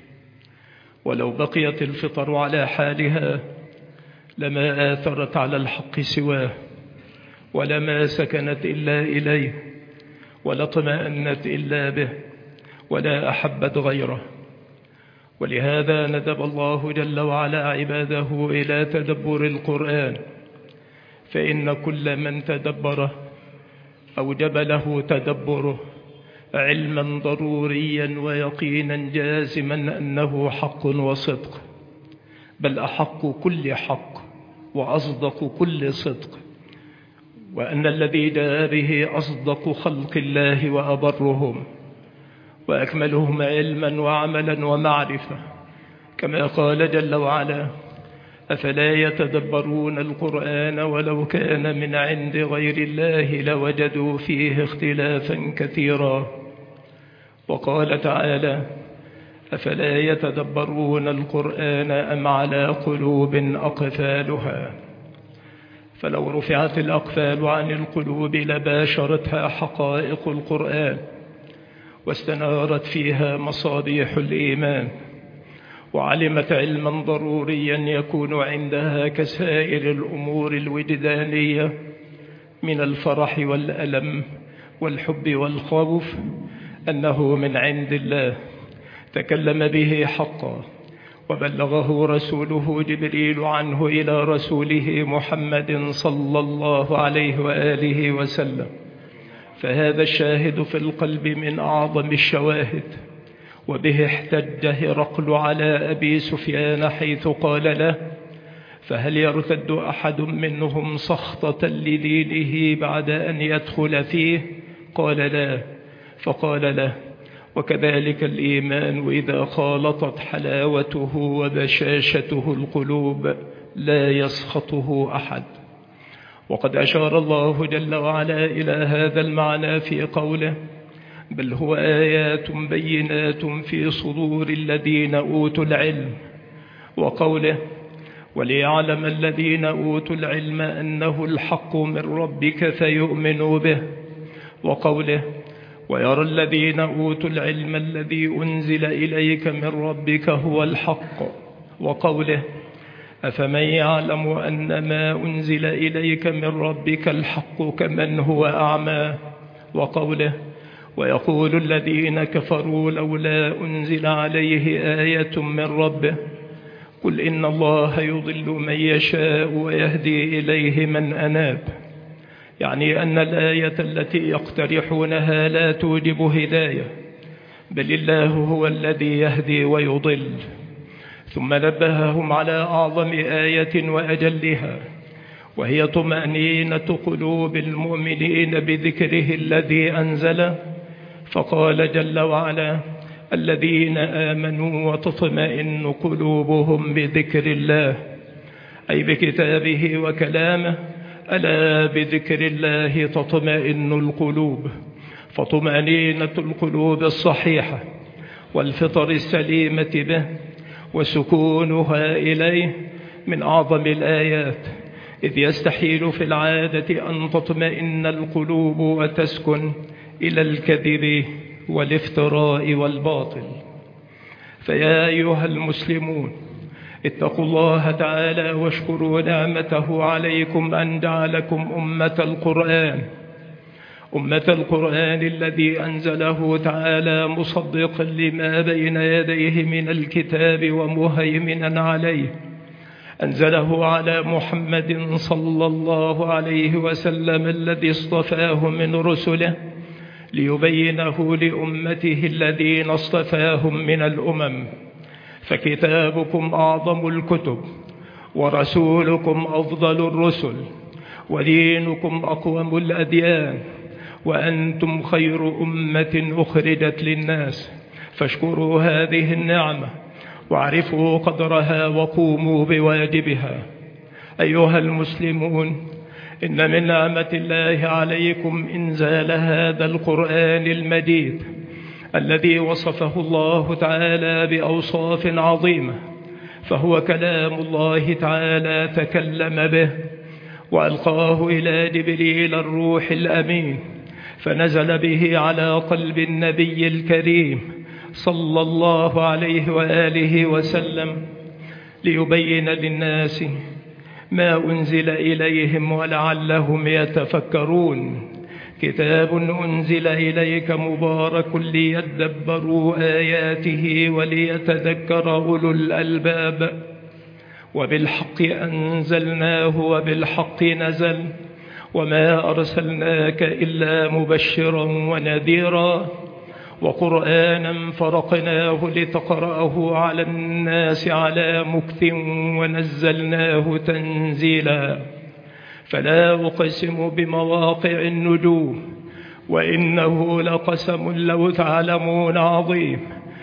ولو بقيت الفطر على حالها لما آثرت على الحق سواه ولما سكنت إلا إليه ولا اطمأنت إلا به ولا أحبت غيره. ولهذا ندب الله جل وعلا عباده إلى تدبر القرآن فإن كل من تدبره أوجب له تدبره علما ضروريا ويقينا جازما أنه حق وصدق بل أحق كل حق وأصدق كل صدق وأن الذي جاء به أصدق خلق الله وأبرهم وأكملهم علما وعملا ومعرفة كما قال جل وعلا أفلا يتدبرون القرآن ولو كان من عند غير الله لوجدوا فيه اختلافا كثيرا. وقال تعالى أفلا يتدبرون القرآن أم على قلوب أقفالها. فلو رفعت الأقفال عن القلوب لباشرتها حقائق القرآن واستنارت فيها مصابيح الإيمان وعلمت علما ضروريا يكون عندها كسائر الأمور الوجدانية من الفرح والألم والحب والخوف أنه من عند الله تكلم به حقا وبلغه رسوله جبريل عنه إلى رسوله محمد صلى الله عليه وآله وسلم. فهذا الشاهد في القلب من أعظم الشواهد وبه احتج هرقل على أبي سفيان حيث قال له فهل يرتد أحد منهم سخطة لدينه بعد أن يدخل فيه؟ قال لا. فقال له وكذلك الإيمان إذا خالطت حلاوته وبشاشته القلوب لا يسخطه أحد. وقد أشار الله جل وعلا إلى هذا المعنى في قوله بل هو آيات بينات في صدور الذين أوتوا العلم. وقوله وليعلم الذين أوتوا العلم أنه الحق من ربك فيؤمنوا به. وقوله ويرى الذين أوتوا العلم الذي أنزل إليك من ربك هو الحق. وقوله أفمن يعلم أن ما أنزل إليك من ربك الحق كمن هو أعمى. وقوله ويقول الذين كفروا لولا أنزل عليه آية من ربه قل إن الله يضل من يشاء ويهدي إليه من أناب. يعني أن الآية التي يقترحونها لا توجب هداية، بل الله هو الذي يهدي ويضل. ثم نبههم على أعظم آية وأجلها، وهي طمأنينة قلوب المؤمنين بذكره الذي أنزل، فقال جل وعلا الذين آمنوا وتطمئن قلوبهم بذكر الله، أي بكتابه وكلامه. ألا بذكر الله تطمئن القلوب. فطمأنينة القلوب الصحيحة والفطر السليمة به وسكونها إليه من أعظم الآيات، إذ يستحيل في العادة أن تطمئن القلوب وتسكن إلى الكذب والافتراء والباطل. فيا أيها المسلمون اتقوا الله تعالى واشكروا نعمته عليكم أن جعلكم أمة القرآن، أمة القرآن الذي أنزله تعالى مصدقا لما بين يديه من الكتاب ومهيمنا عليه. أنزله على محمد صلى الله عليه وسلم الذي اصطفاه من رسله ليبينه لأمته الذين اصطفاهم من الأمم. فكتابكم أعظم الكتب، ورسولكم أفضل الرسل، ودينكم أقوم الأديان، وأنتم خير أمة أخرجت للناس. فاشكروا هذه النعمة واعرفوا قدرها وقوموا بواجبها. أيها المسلمون، إن من نعمة الله عليكم إنزال هذا القرآن المجيد الذي وصفه الله تعالى بأوصاف عظيمة، فهو كلام الله تعالى تكلم به وألقاه إلى جبريل الروح الأمين، فنزل به على قلب النبي الكريم صلى الله عليه وآله وسلم ليبين للناس ما أنزل إليهم ولعلهم يتفكرون. كتاب أنزل إليك مبارك ليدبروا آياته وليتذكر أولو الألباب. وبالحق أنزلناه وبالحق نزل وما أرسلناك إلا مبشرا ونذيرا وقرآنا فرقناه لتقرأه على الناس على مكث ونزلناه تنزيلا. فلا أقسم بمواقع النجوم وإنه لقسم لو تعلمون عظيم،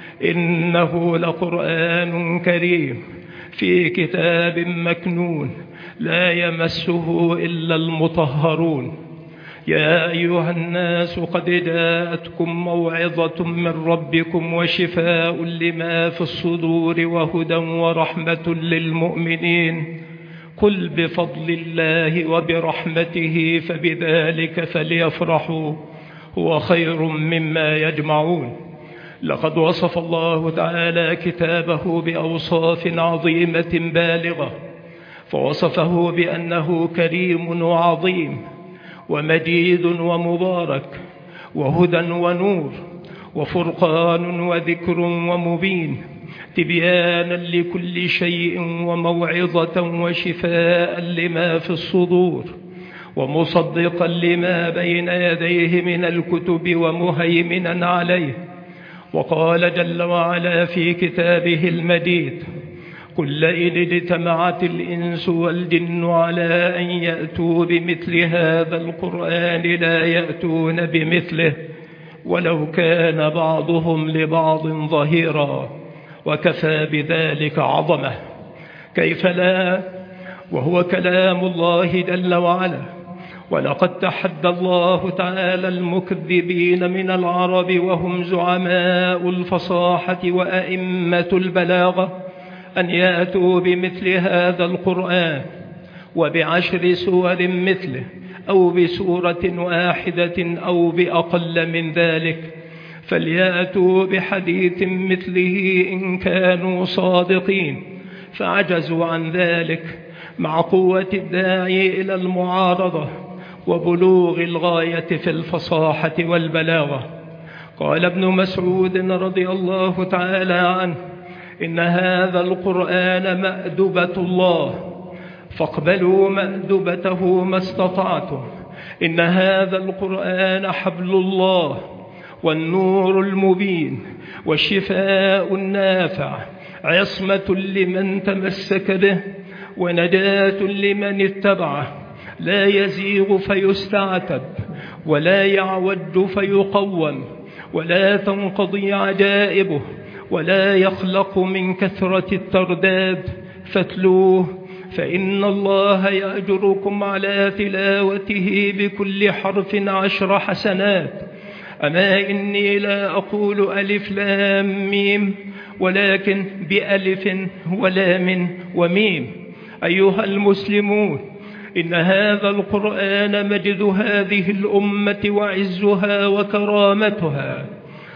إنه لقرآن كريم في كتاب مكنون لا يمسه إلا المطهرون. يا أيها الناس قد جاءتكم موعظة من ربكم وشفاء لما في الصدور وهدى ورحمة للمؤمنين. قل بفضل الله وبرحمته فبذلك فليفرحوا هو خير مما يجمعون. لقد وصف الله تعالى كتابه بأوصاف عظيمة بالغة، فوصفه بأنه كريم وعظيم ومجيد ومبارك وهدى ونور وفرقان وذكر ومبين، تبيانا لكل شيء وموعظة وشفاء لما في الصدور، ومصدقا لما بين يديه من الكتب ومهيمنا عليه. وقال جل وعلا في كتابه المجيد قل لئن اجتمعت الإنس والجن على أن يأتوا بمثل هذا القرآن لا يأتون بمثله ولو كان بعضهم لبعض ظهيرا وكفى بذلك عظمة. كيف لا وهو كلام الله جل وعلا ولقد تحدى الله تعالى المكذبين من العرب وهم زعماء الفصاحة وأئمة البلاغة أن يأتوا بمثل هذا القرآن وبعشر سور مثله أو بسورة واحدة أو بأقل من ذلك، فليأتوا بحديث مثله إن كانوا صادقين، فعجزوا عن ذلك مع قوة الداعي إلى المعارضة وبلوغ الغاية في الفصاحة والبلاغة. قال ابن مسعود رضي الله تعالى عنه: إن هذا القرآن مأدبة الله فاقبلوا مأدبته ما استطعتم. إن هذا القرآن حبل الله والنور المبين والشفاء النافع، عصمة لمن تمسك به ونجاة لمن اتبعه، لا يزيغ فيستعتب ولا يعوج فيقوم، ولا تنقضي عجائبه ولا يخلق من كثرة الترداد، فاتلوه فإن الله يأجركم على تلاوته بكل حرف عشر حسنات. أما إني لا أقول ألف لام ميم، ولكن بألف ولام وميم. أيها المسلمون، إن هذا القرآن مجد هذه الأمة وعزها وكرامتها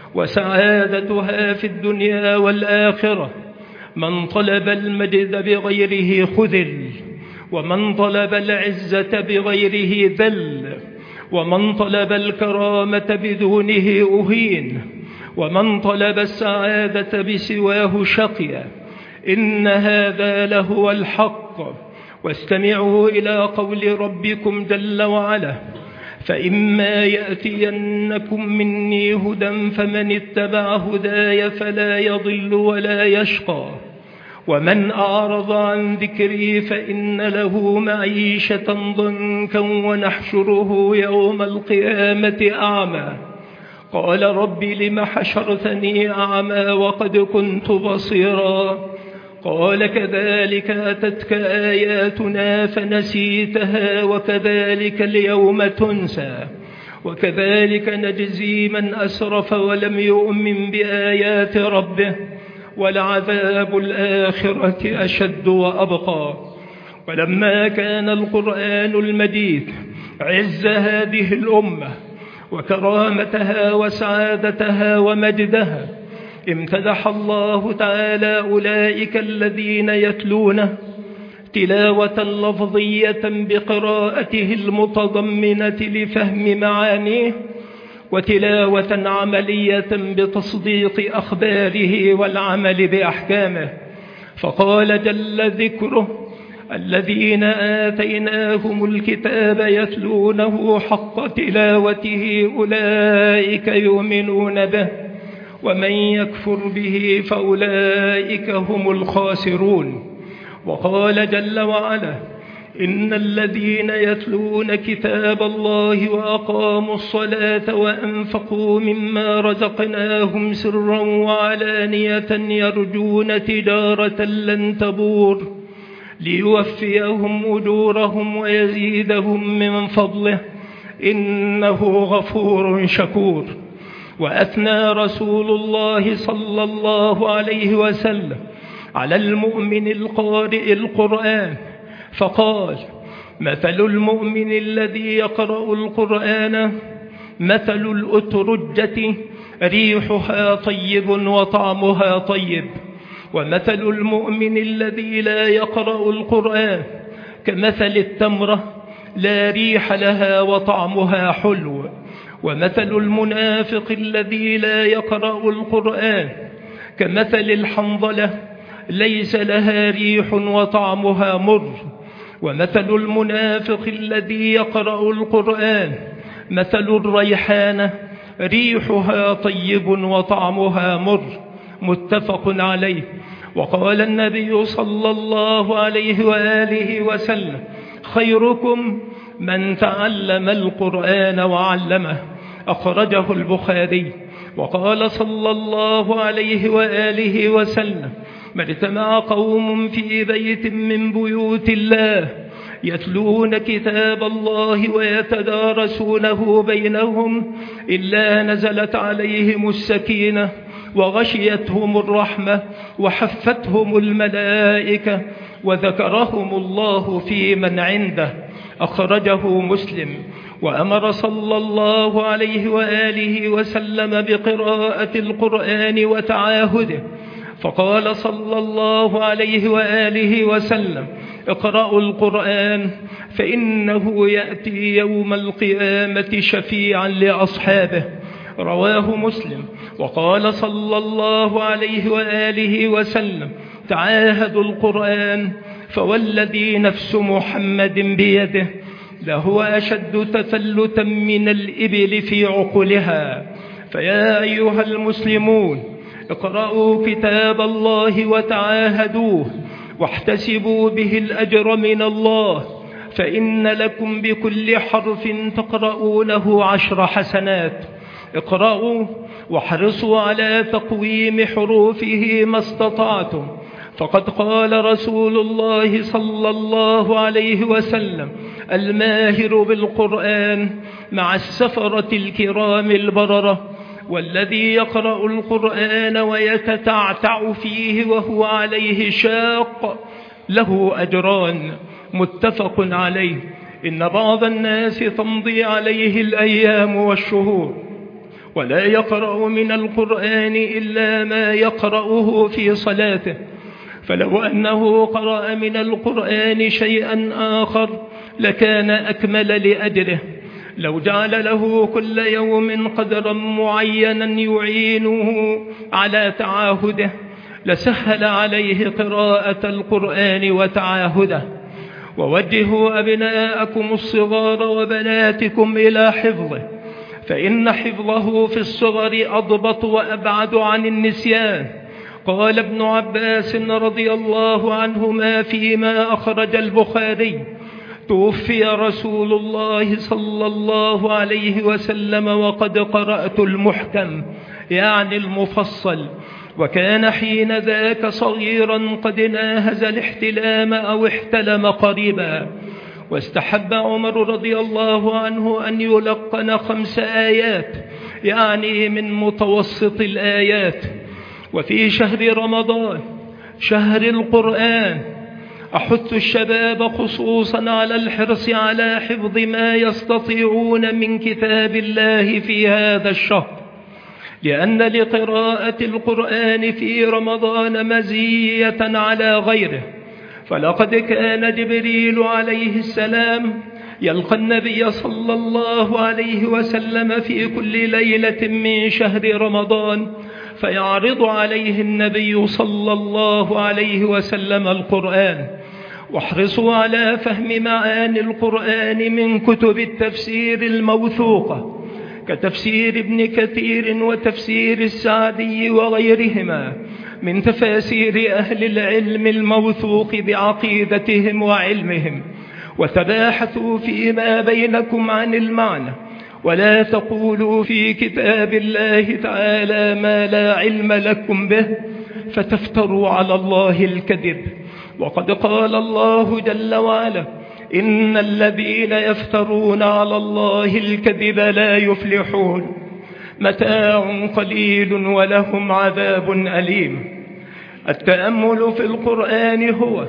وسعادتها في الدنيا والآخرة. من طلب المجد بغيره خذل، ومن طلب العزة بغيره ذل، ومن طلب الكرامة بدونه أهين، ومن طلب السعادة بسواه شقي. إن هذا لهو الحق. واستمعوا إلى قول ربكم جل وعلا: فإما يأتينكم مني هدى فمن اتبع هداي فلا يضل ولا يشقى، ومن أعرض عن ذكري فإن له معيشة ضنكا ونحشره يوم القيامة أعمى. قال رب لم حشرتني أعمى وقد كنت بصيرا؟ قال كذلك أتتك آياتنا فنسيتها وكذلك اليوم تنسى، وكذلك نجزي من أسرف ولم يؤمن بآيات ربه، ولعذاب الآخرة أشد وأبقى. ولما كان القرآن المجيد عز هذه الأمة وكرامتها وسعادتها ومجدها، امتدح الله تعالى أولئك الذين يتلونه تلاوة لفظية بقراءته المتضمنة لفهم معانيه، وتلاوة عملية بتصديق أخباره والعمل بأحكامه. فقال جل ذكره: الذين آتيناهم الكتاب يتلونه حق تلاوته أولئك يؤمنون به، ومن يكفر به فأولئك هم الخاسرون. وقال جل وعلا: إن الذين يتلون كتاب الله وأقاموا الصلاة وأنفقوا مما رزقناهم سرا وعلانية يرجون تجارة لن تبور ليوفيهم أجورهم ويزيدهم من فضله إنه غفور شكور. وأثنى رسول الله صلى الله عليه وسلم على المؤمن القارئ القرآن فقال: مثل المؤمن الذي يقرأ القرآن مثل الأترجة ريحها طيب وطعمها طيب، ومثل المؤمن الذي لا يقرأ القرآن كمثل التمرة لا ريح لها وطعمها حلو، ومثل المنافق الذي لا يقرأ القرآن كمثل الحنظلة ليس لها ريح وطعمها مر، ومثل المنافق الذي يقرأ القرآن مثل الريحانة ريحها طيب وطعمها مر، متفق عليه. وقال النبي صلى الله عليه وآله وسلم: خيركم من تعلم القرآن وعلمه، أخرجه البخاري. وقال صلى الله عليه وآله وسلم: ما اجتمع قوم في بيت من بيوت الله يتلون كتاب الله ويتدارسونه بينهم إلا نزلت عليهم السكينة وغشيتهم الرحمة وحفتهم الملائكة وذكرهم الله في من عنده. أخرجه مسلم. وأمر صلى الله عليه وآله وسلم بقراءة القرآن وتعاهده، فقال صلى الله عليه وآله وسلم: اقرأوا القرآن فإنه يأتي يوم القيامة شفيعا لأصحابه. رواه مسلم. وقال صلى الله عليه وآله وسلم: تعاهدوا القرآن فوالذي نفس محمد بيده لهو أشد تثلتا من الإبل في عقلها. فيا أيها المسلمون، اقرأوا كتاب الله وتعاهدوه واحتسبوا به الأجر من الله، فإن لكم بكل حرف تقرؤونه عشر حسنات. اقرأوا واحرصوا على تقويم حروفه ما استطعتم، فقد قال رسول الله صلى الله عليه وسلم: الماهر بالقرآن مع السفرة الكرام البررة. والذي يقرأ القرآن ويتتعتع فيه وهو عليه شاق له أجران. متفق عليه. إن بعض الناس تمضي عليه الأيام والشهور ولا يقرأ من القرآن إلا ما يقرأه في صلاته، فلو أنه قرأ من القرآن شيئا آخر لكان أكمل لأجره. لو جعل له كل يوم قدرا معينا يعينه على تعاهده لسهل عليه قراءة القرآن وتعاهده. ووجهوا أبناءكم الصغار وبناتكم إلى حفظه، فإن حفظه في الصغر أضبط وأبعد عن النسيان. قال ابن عباس رضي الله عنهما فيما أخرج البخاري: توفي رسول الله صلى الله عليه وسلم وقد قرأت المحكم، يعني المفصل، وكان حين ذاك صغيرا قد ناهز الاحتلام أو احتلم قريبا. واستحب عمر رضي الله عنه أن يلقن خمس آيات، يعني من متوسط الآيات. وفي شهر رمضان شهر القرآن أحث الشباب خصوصا على الحرص على حفظ ما يستطيعون من كتاب الله في هذا الشهر، لأن لقراءة القرآن في رمضان مزية على غيره. فلقد كان جبريل عليه السلام يلقى النبي صلى الله عليه وسلم في كل ليلة من شهر رمضان، فيعرض عليه النبي صلى الله عليه وسلم القرآن. واحرصوا على فهم معاني القرآن من كتب التفسير الموثوقة كتفسير ابن كثير وتفسير السعدي وغيرهما من تفاسير أهل العلم الموثوق بعقيدتهم وعلمهم. وتباحثوا فيما بينكم عن المعنى، ولا تقولوا في كتاب الله تعالى ما لا علم لكم به فتفتروا على الله الكذب. وقد قال الله جل وعلا: إن الذين يفترون على الله الكذب لا يفلحون، متاع قليل ولهم عذاب أليم. التأمل في القرآن هو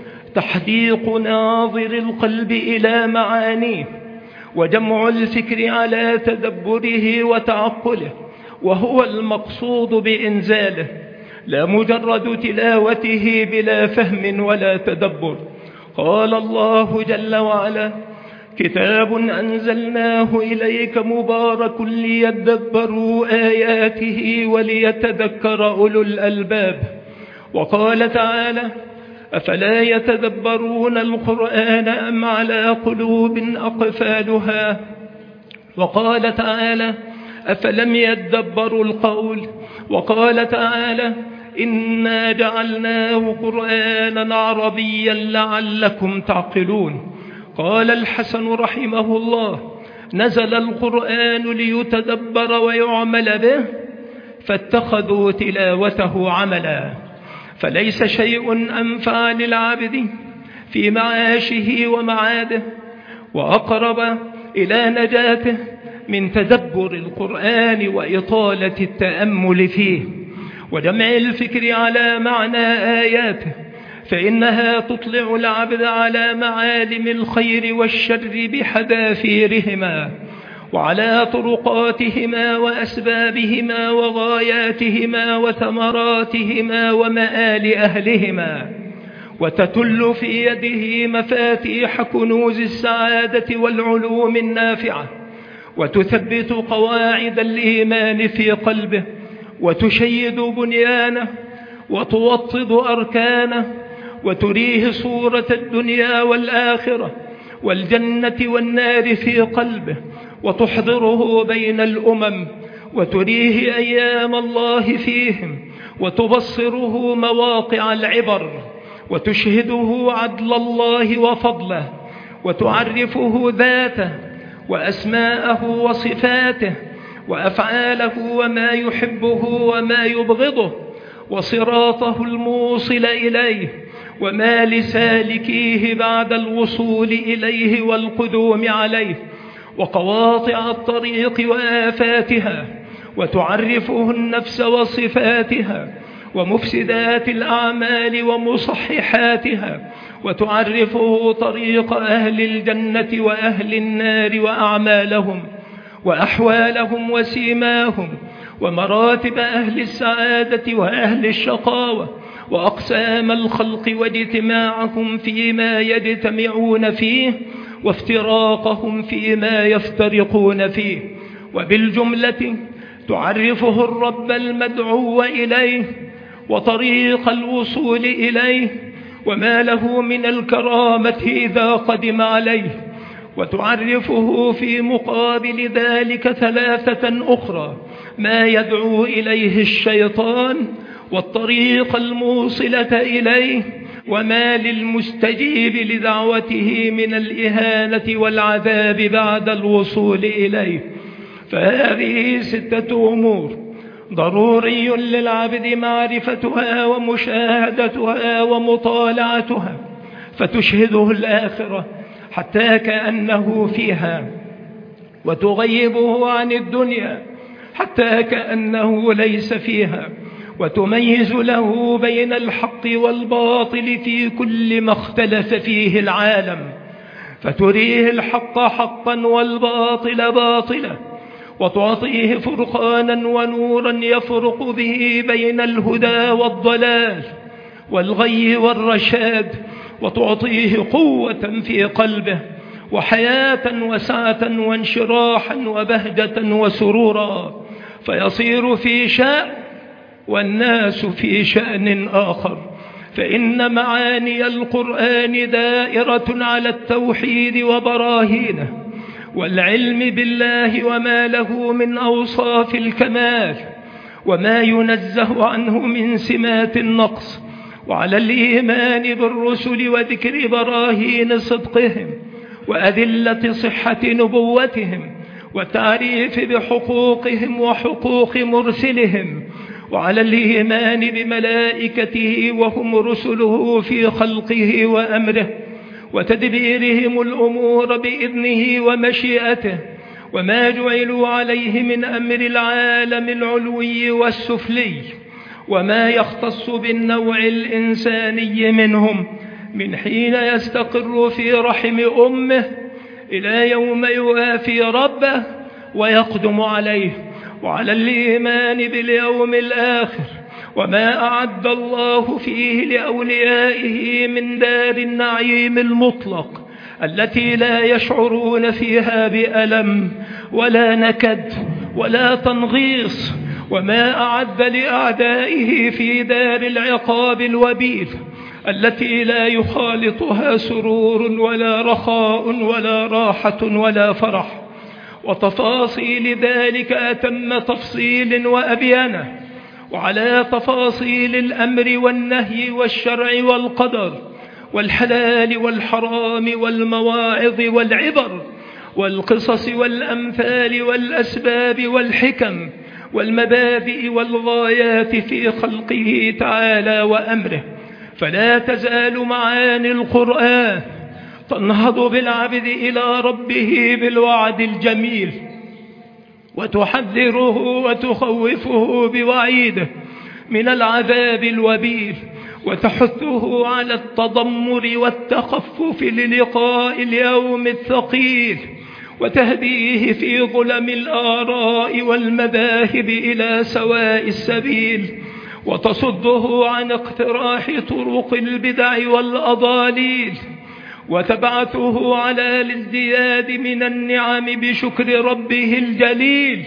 تحديق ناظر القلب إلى معانيه، وجمع الفكر على تدبره وتعقله، وهو المقصود بإنزاله، لا مجرد تلاوته بلا فهم ولا تدبر. قال الله جل وعلا: كتاب أنزلناه إليك مبارك ليدبروا آياته وليتذكر أولو الألباب. وقال تعالى: أفلا يتدبرون القرآن أم على قلوب أقفالها. وقال تعالى: أفلم يدبروا القول. وقال تعالى: إنا جعلناه قرآنا عربيا لعلكم تعقلون. قال الحسن رحمه الله: نزل القرآن ليتدبر ويعمل به فاتخذوا تلاوته عملا. فليس شيء أنفع للعبد في معاشه ومعاده، وأقرب إلى نجاته من تدبر القرآن وإطالة التأمل فيه وجمع الفكر على معنى آياته، فإنها تطلع العبد على معالم الخير والشر بحذافيرهما، وعلى طرقاتهما وأسبابهما وغاياتهما وثمراتهما ومآل أهلهما، وتتل في يده مفاتيح كنوز السعادة والعلوم النافعة، وتثبت قواعد الإيمان في قلبه، وتشيد بنيانه، وتوطد أركانه، وتريه صورة الدنيا والآخرة والجنة والنار في قلبه، وتحضره بين الأمم، وتريه أيام الله فيهم، وتبصره مواقع العبر، وتشهده عدل الله وفضله، وتعرفه ذاته وأسماءه وصفاته وأفعاله وما يحبه وما يبغضه، وصراطه الموصل إليه، وما لسالكيه بعد الوصول إليه والقدوم عليه، وقواطع الطريق وآفاتها، وتعرفه النفس وصفاتها ومفسدات الأعمال ومصححاتها، وتعرفه طريق أهل الجنة وأهل النار وأعمالهم وأحوالهم وسيماهم، ومراتب أهل السعادة وأهل الشقاوة، وأقسام الخلق واجتماعهم فيما يجتمعون فيه، وافتراقهم فيما يفترقون فيه. وبالجملة تعرفه الرب المدعو إليه وطريق الوصول إليه، وما له من الكرامة إذا قدم عليه، وتعرفه في مقابل ذلك ثلاثة أخرى: ما يدعو إليه الشيطان، والطريق الموصلة إليه، وما للمستجيب لدعوته من الإهانة والعذاب بعد الوصول إليه. فهذه ستة أمور ضروري للعبد معرفتها ومشاهدتها ومطالعتها، فتشهده الآخرة حتى كأنه فيها، وتغيبه عن الدنيا حتى كأنه ليس فيها، وتميز له بين الحق والباطل في كل ما اختلف فيه العالم، فتريه الحق حقا والباطل باطلا، وتعطيه فرقانا ونورا يفرق به بين الهدى والضلال والغي والرشاد، وتعطيه قوة في قلبه وحياة وسعة وانشراحا وبهجة وسرورا، فيصير في شأن والناس في شأن آخر. فإن معاني القرآن دائرة على التوحيد وبراهينه والعلم بالله وما له من أوصاف الكمال وما ينزه عنه من سمات النقص، وعلى الإيمان بالرسل وذكر براهين صدقهم وأدلة صحة نبوتهم والتعريف بحقوقهم وحقوق مرسلهم، وعلى الإيمان بملائكته وهم رسله في خلقه وأمره وتدبيرهم الأمور بإذنه ومشيئته، وما جعلوا عليه من أمر العالم العلوي والسفلي، وما يختص بالنوع الإنساني منهم من حين يستقر في رحم أمه إلى يوم يوافي ربه ويقدم عليه، وعلى الإيمان باليوم الآخر وما أعد الله فيه لأوليائه من دار النعيم المطلق التي لا يشعرون فيها بألم ولا نكد ولا تنغيص، وما أعد لأعدائه في دار العقاب الوبيل التي لا يخالطها سرور ولا رخاء ولا راحة ولا فرح، وتفاصيل ذلك أتم تفصيل وأبيانه، وعلى تفاصيل الأمر والنهي والشرع والقدر والحلال والحرام والمواعظ والعبر والقصص والأمثال والأسباب والحكم والمبادئ والغايات في خلقه تعالى وأمره. فلا تزال معاني القرآن تنهض بالعبد إلى ربه بالوعد الجميل، وتحذره وتخوفه بوعيده من العذاب الوبيل، وتحثه على التضمر والتخفف للقاء اليوم الثقيل، وتهديه في ظلم الآراء والمذاهب إلى سواء السبيل، وتصده عن اقتراح طرق البدع والأضاليل، وتبعثه على الازدياد من النعم بشكر ربه الجليل،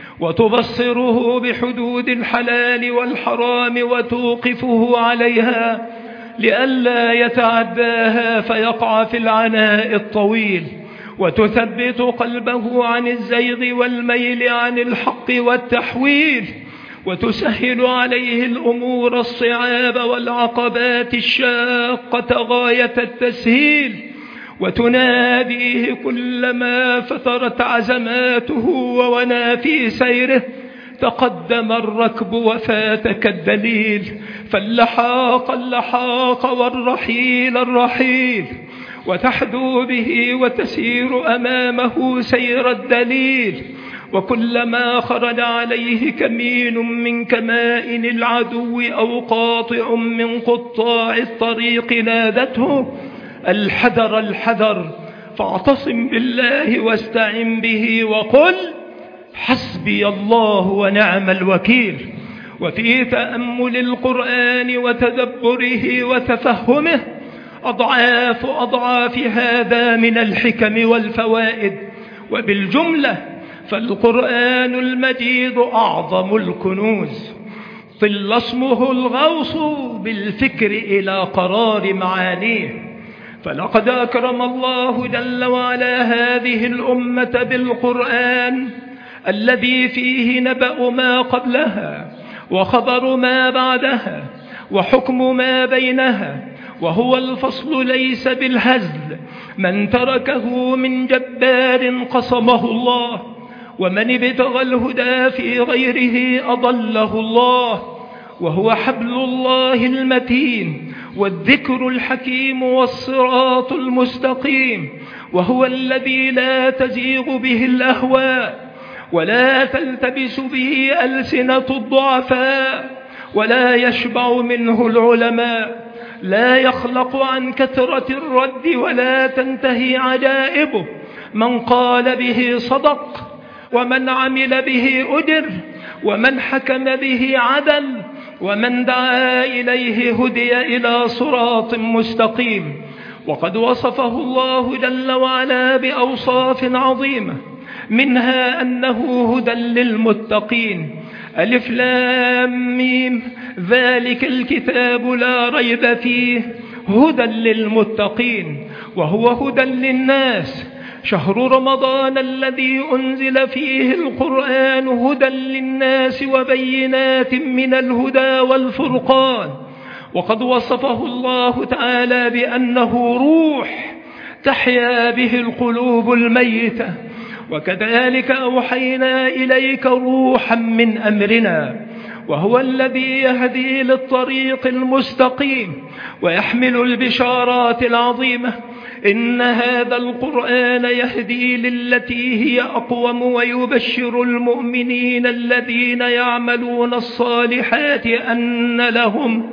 وتبصره بحدود الحلال والحرام وتوقفه عليها لئلا يتعداها فيقع في العناء الطويل، وتثبت قلبه عن الزيغ والميل عن الحق والتحويل، وتسهل عليه الأمور الصعاب والعقبات الشاقة غاية التسهيل، وتناديه كلما فترت عزماته وونا في سيره: تقدم الركب وفاتك الدليل، فاللحاق اللحاق والرحيل الرحيل، وتحدو به وتسير أمامه سير الدليل. وكلما خرج عليه كمين من كمائن العدو أو قاطع من قطاع الطريق نادته: الحذر الحذر، فاعتصم بالله واستعن به وقل حسبي الله ونعم الوكيل. وفي تأمل القرآن وتدبره وتفهمه أضعاف أضعاف هذا من الحكم والفوائد. وبالجملة فالقرآن المجيد أعظم الكنوز، طل اسمه الغوص بالفكر إلى قرار معانيه. فلقد أكرم الله جل وعلا هذه الأمة بالقرآن الذي فيه نبأ ما قبلها وخبر ما بعدها وحكم ما بينها، وهو الفصل ليس بالهزل. من تركه من جبار قصمه الله، ومن ابتغى الهدى في غيره أضله الله. وهو حبل الله المتين والذكر الحكيم والصراط المستقيم، وهو الذي لا تزيغ به الأهواء ولا تلتبس به ألسنة الضعفاء ولا يشبع منه العلماء، لا يخلق عن كثرة الرد ولا تنتهي عجائبه. من قال به صدق، ومن عمل به أجر، ومن حكم به عدل، ومن دعا إليه هدي إلى صراط مستقيم. وقد وصفه الله جل وعلا بأوصاف عظيمة، منها أنه هدى للمتقين. ألف لام ميم، ذلك الكتاب لا ريب فيه هدى للمتقين. وهو هدى للناس. شهر رمضان الذي أنزل فيه القرآن هدى للناس وبينات من الهدى والفرقان. وقد وصفه الله تعالى بأنه روح تحيا به القلوب الميتة. وكذلك أوحينا إليك روحا من أمرنا، وهو الذي يهدي للطريق المستقيم ويحمل البشارات العظيمة. إن هذا القرآن يهدي للتي هي أقوم ويبشر المؤمنين الذين يعملون الصالحات أن لهم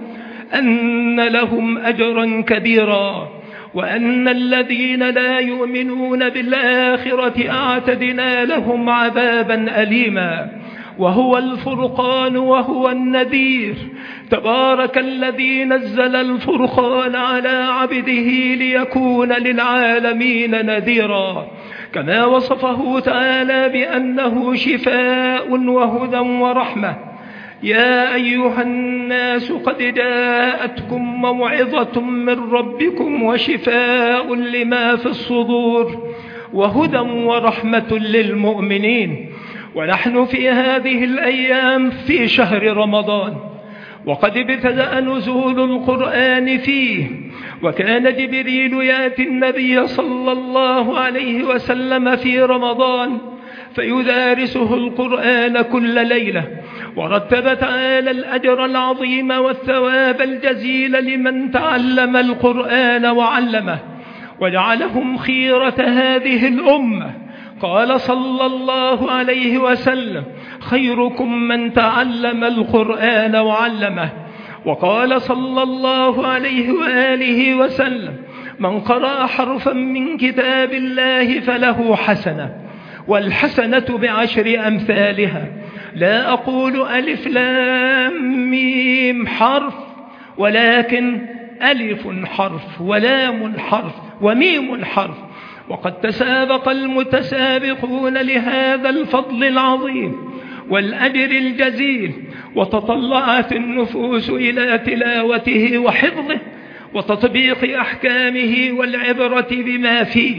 أن لهم أجرا كبيرا، وأن الذين لا يؤمنون بالآخرة أعتدنا لهم عذابا أليما. وهو الفرقان وهو النذير. تبارك الذي نزل الفرقان على عبده ليكون للعالمين نذيرا. كما وصفه تعالى بأنه شفاء وهدى ورحمة. يا أيها الناس قد جاءتكم موعظة من ربكم وشفاء لما في الصدور وهدى ورحمة للمؤمنين. ونحن في هذه الأيام في شهر رمضان، وقد ابتدأ نزول القرآن فيه، وكان جبريل يأتي النبي صلى الله عليه وسلم في رمضان فيدارسه القرآن كل ليلة، ورتب تعالى الأجر العظيم والثواب الجزيل لمن تعلم القرآن وعلمه وجعلهم خيرة هذه الأمة. قال صلى الله عليه وسلم: خيركم من تعلم القرآن وعلمه. وقال صلى الله عليه وآله وسلم: من قرأ حرفا من كتاب الله فله حسنة، والحسنة بعشر أمثالها. لا أقول ألف لام ميم حرف، ولكن ألف حرف ولام حرف وميم حرف. وقد تسابق المتسابقون لهذا الفضل العظيم والأجر الجزيل، وتطلعت النفوس إلى تلاوته وحفظه وتطبيق أحكامه والعبرة بما فيه.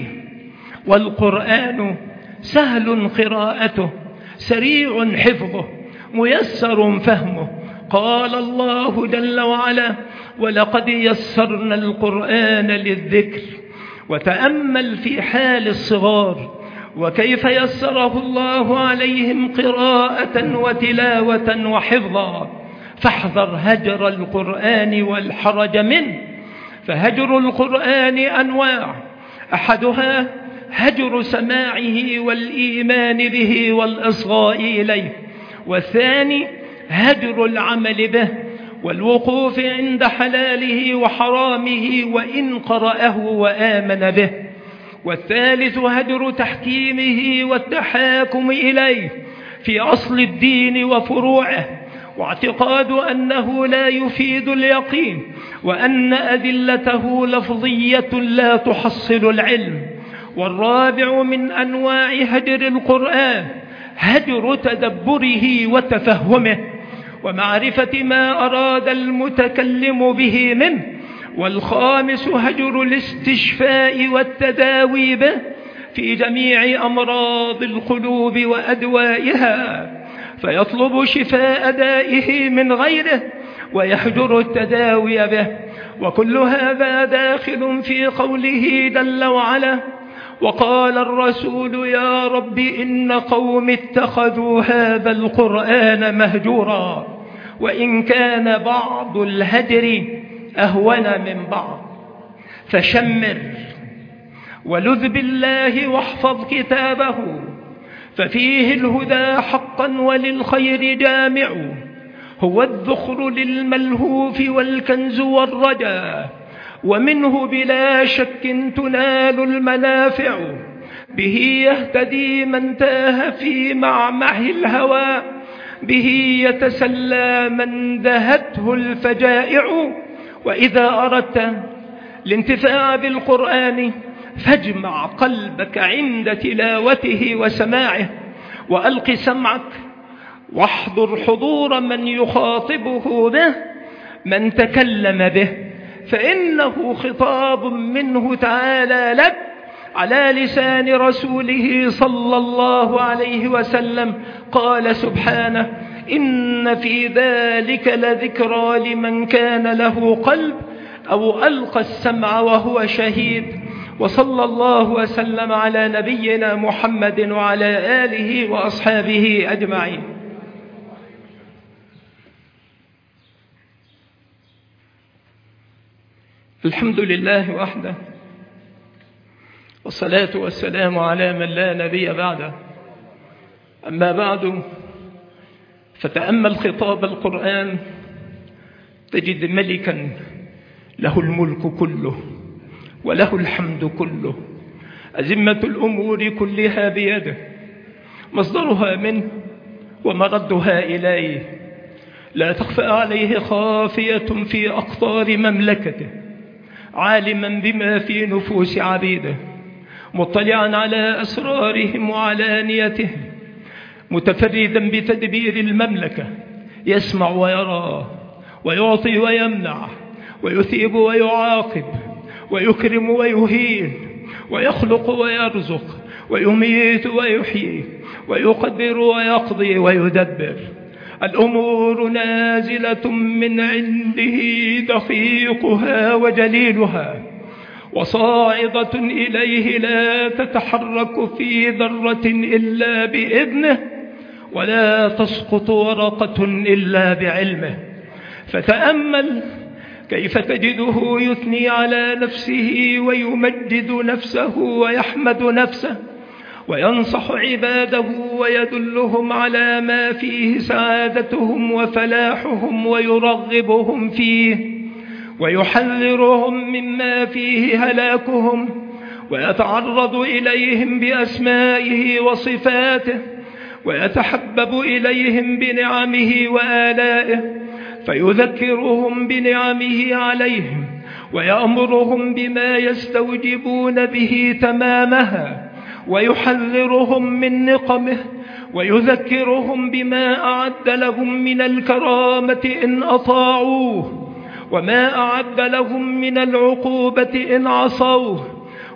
والقرآن سهل قراءته، سريع حفظه، ميسر فهمه. قال الله جل وعلا: ولقد يسرنا القرآن للذكر. وتأمل في حال الصغار وكيف يسره الله عليهم قراءة وتلاوة وحفظا. فاحذر هجر القرآن والحرج منه. فهجر القرآن أنواع: أحدها هجر سماعه والإيمان به والإصغاء إليه، والثاني هجر العمل به والوقوف عند حلاله وحرامه وإن قرأه وآمن به، والثالث هجر تحكيمه والتحاكم إليه في أصل الدين وفروعه، واعتقاد أنه لا يفيد اليقين، وأن أدلته لفظية لا تحصل العلم. والرابع من أنواع هجر القرآن هجر تدبره وتفهمه ومعرفة ما أراد المتكلم به منه. والخامس هجر الاستشفاء والتداوي به في جميع أمراض القلوب وأدوائها، فيطلب شفاء دائه من غيره ويهجر التداوي به. وكل هذا داخل في قوله جل وعلا: وقال الرسول يا رب إن قوم اتخذوا هذا القرآن مهجورا. وإن كان بعض الهجر أهون من بعض، فشمر ولذ بالله واحفظ كتابه، ففيه الهدى حقا وللخير جامع. هو الذخر للملهوف والكنز والرجاء، ومنه بلا شك تنال المنافع. به يهتدي من تاه في معمح الهوى، به يتسلى من دهته الفجائع. وإذا أردت الانتفاع بالقرآن فاجمع قلبك عند تلاوته وسماعه، وألق سمعك واحضر حضور من يخاطبه به، من تكلم به، فإنه خطاب منه تعالى لك على لسان رسوله صلى الله عليه وسلم. قال سبحانه: إن في ذلك لذكرى لمن كان له قلب أو ألقى السمع وهو شهيد. وصلى الله وسلم على نبينا محمد وعلى آله وأصحابه أجمعين. الحمد لله وحده، والصلاة والسلام على من لا نبي بعده. أما بعد، فتأمل خطاب القرآن تجد ملكا له الملك كله وله الحمد كله، أزمة الأمور كلها بيده، مصدرها منه ومردها إليه، لا تخفى عليه خافية في أقطار مملكته، عالما بما في نفوس عبيده، مطلعا على أسرارهم وعلانيتهم، متفردا بتدبير المملكة، يسمع ويرى ويعطي ويمنع ويثيب ويعاقب ويكرم ويهين ويخلق ويرزق ويميت ويحيي ويقدر ويقضي ويدبر. الأمور نازلة من عنده دقيقها وجليلها، وصاعدة إليه لا تتحرك في ذرة إلا بإذنه، ولا تسقط ورقة إلا بعلمه. فتأمل كيف تجده يثني على نفسه ويمجد نفسه ويحمد نفسه وينصح عباده ويدلهم على ما فيه سعادتهم وفلاحهم ويرغبهم فيه ويحذرهم مما فيه هلاكهم ويتعرض إليهم بأسمائه وصفاته ويتحبب إليهم بنعمه وآلائه فيذكرهم بنعمه عليهم ويأمرهم بما يستوجبون به تمامها ويحذرهم من نقمه ويذكرهم بما أعد لهم من الكرامة إن أطاعوه وما أعد لهم من العقوبة إن عصوه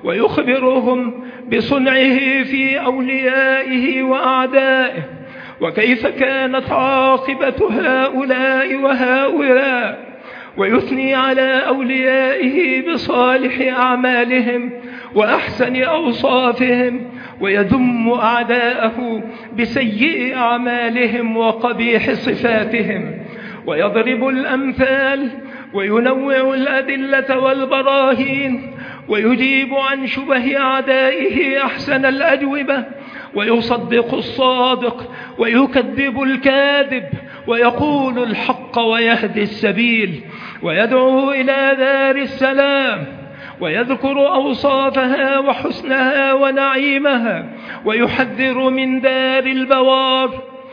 ويخبرهم بصنعه في أوليائه وأعدائه وكيف كانت عاقبة هؤلاء وهؤلاء ويثني على أوليائه بصالح أعمالهم وأحسن أوصافهم ويذم أعداءه بسيء أعمالهم وقبيح صفاتهم ويضرب الأمثال وينوع الأدلة والبراهين ويجيب عن شبه أعدائه أحسن الأجوبة ويصدق الصادق ويكذب الكاذب ويقول الحق ويهدي السبيل ويدعو إلى دار السلام ويذكر أوصافها وحسنها ونعيمها ويحذر من دار البوار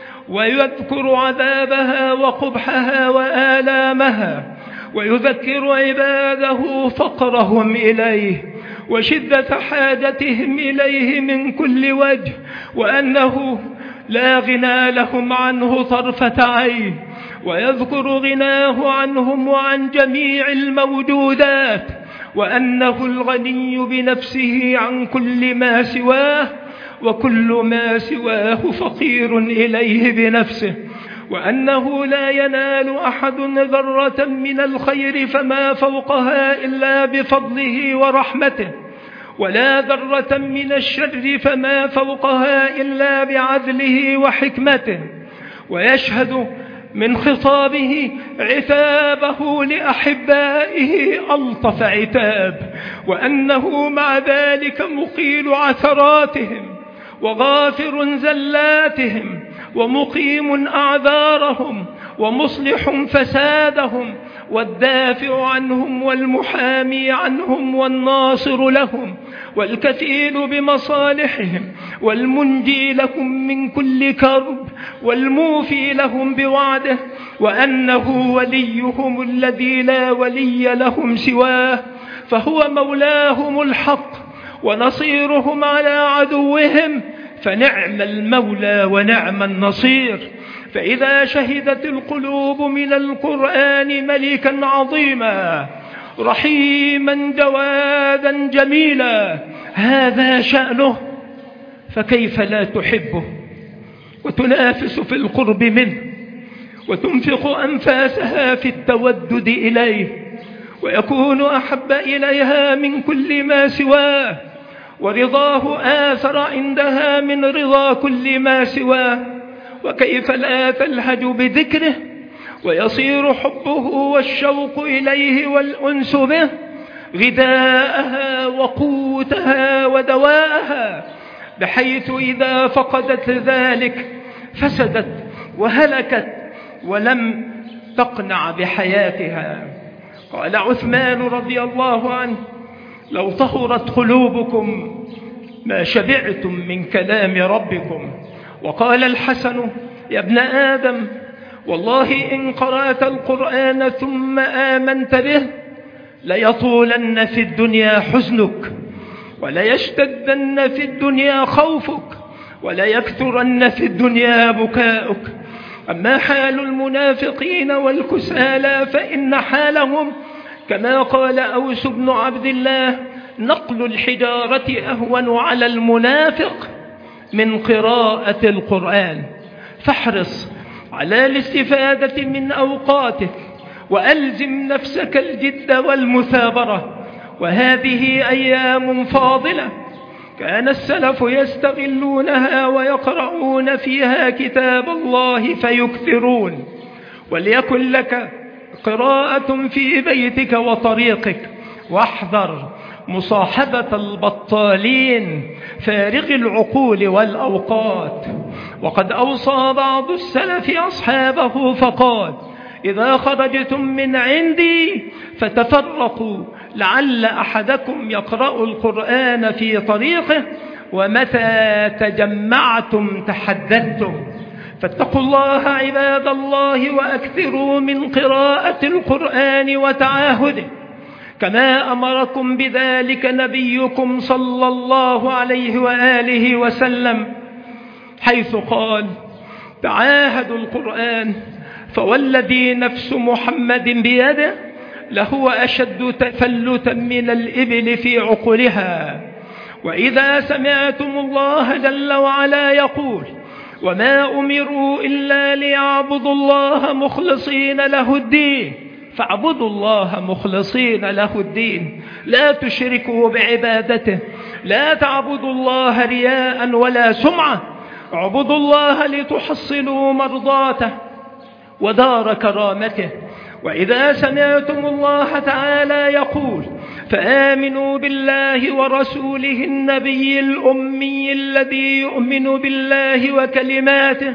ويذكر عذابها وقبحها وآلامها ويذكر عباده فقرهم إليه وشدة حاجتهم إليه من كل وجه وأنه لا غنى لهم عنه طرفة عين ويذكر غناه عنهم وعن جميع الموجودات وأنه الغني بنفسه عن كل ما سواه وكل ما سواه فقير إليه بنفسه وأنه لا ينال أحد ذرة من الخير فما فوقها إلا بفضله ورحمته ولا ذرة من الشر فما فوقها إلا بعدله وحكمته ويشهد من خطابه عتابه لأحبائه ألطف عتاب وأنه مع ذلك مقيل عثراتهم وغافر زلاتهم ومقيم أعذارهم ومصلح فسادهم والدافع عنهم والمحامي عنهم والناصر لهم والكفيل بمصالحهم والمنجي لهم من كل كرب والموفي لهم بوعده وأنه وليهم الذي لا ولي لهم سواه فهو مولاهم الحق ونصيرهم على عدوهم فنعم المولى ونعم النصير. فإذا شهدت القلوب من القرآن ملكا عظيما رحيما جوادا جميلا هذا شأنه فكيف لا تحبه وتنافس في القرب منه وتنفق أنفاسها في التودد إليه ويكون أحب إليها من كل ما سواه ورضاه آثر عندها من رضا كل ما سواه وكيف لا تلهج بذكره ويصير حبه والشوق إليه والأنس به غذاءها وقوتها ودواءها بحيث إذا فقدت ذلك فسدت وهلكت ولم تقنع بحياتها. قال عثمان رضي الله عنه لو طهرت قلوبكم ما شبعتم من كلام ربكم. وقال الحسن يا ابن آدم والله إن قرأت القرآن ثم آمنت به ليطولن في الدنيا حزنك وليشتدن في الدنيا خوفك وليكثرن في الدنيا بكاؤك. أما حال المنافقين والكسالى فإن حالهم كما قال أوس بن عبد الله نقل الحجارة أهون على المنافق من قراءة القرآن. فاحرص على الاستفادة من أوقاتك وألزم نفسك الجد والمثابرة وهذه أيام فاضلة كان السلف يستغلونها ويقرؤون فيها كتاب الله فيكثرون. وليكن لك قراءة في بيتك وطريقك، واحذر مصاحبة البطالين فارغ العقول والأوقات. وقد أوصى بعض السلف أصحابه فقال: إذا خرجتم من عندي فتفرقوا، لعل أحدكم يقرأ القرآن في طريقه، ومتى تجمعتم تحدثتم. فاتقوا الله عباد الله، وأكثروا من قراءة القرآن وتعاهده، كما أمركم بذلك نبيكم صلى الله عليه وآله وسلم، حيث قال: تعاهدوا القرآن، فوالذي نفس محمد بيده لهو أشد تفلتا من الإبل في عقلها. وإذا سمعتم الله جل وعلا يقول: وما أمروا إلا ليعبدوا الله مخلصين له الدين، فاعبدوا الله مخلصين له الدين، لا تشركوا بعبادته، لا تعبدوا الله رياء ولا سمعة، اعبدوا الله لتحصلوا مرضاته ودار كرامته. وإذا سمعتم الله تعالى يقول: فآمنوا بالله ورسوله النبي الأمي الذي يؤمن بالله وكلماته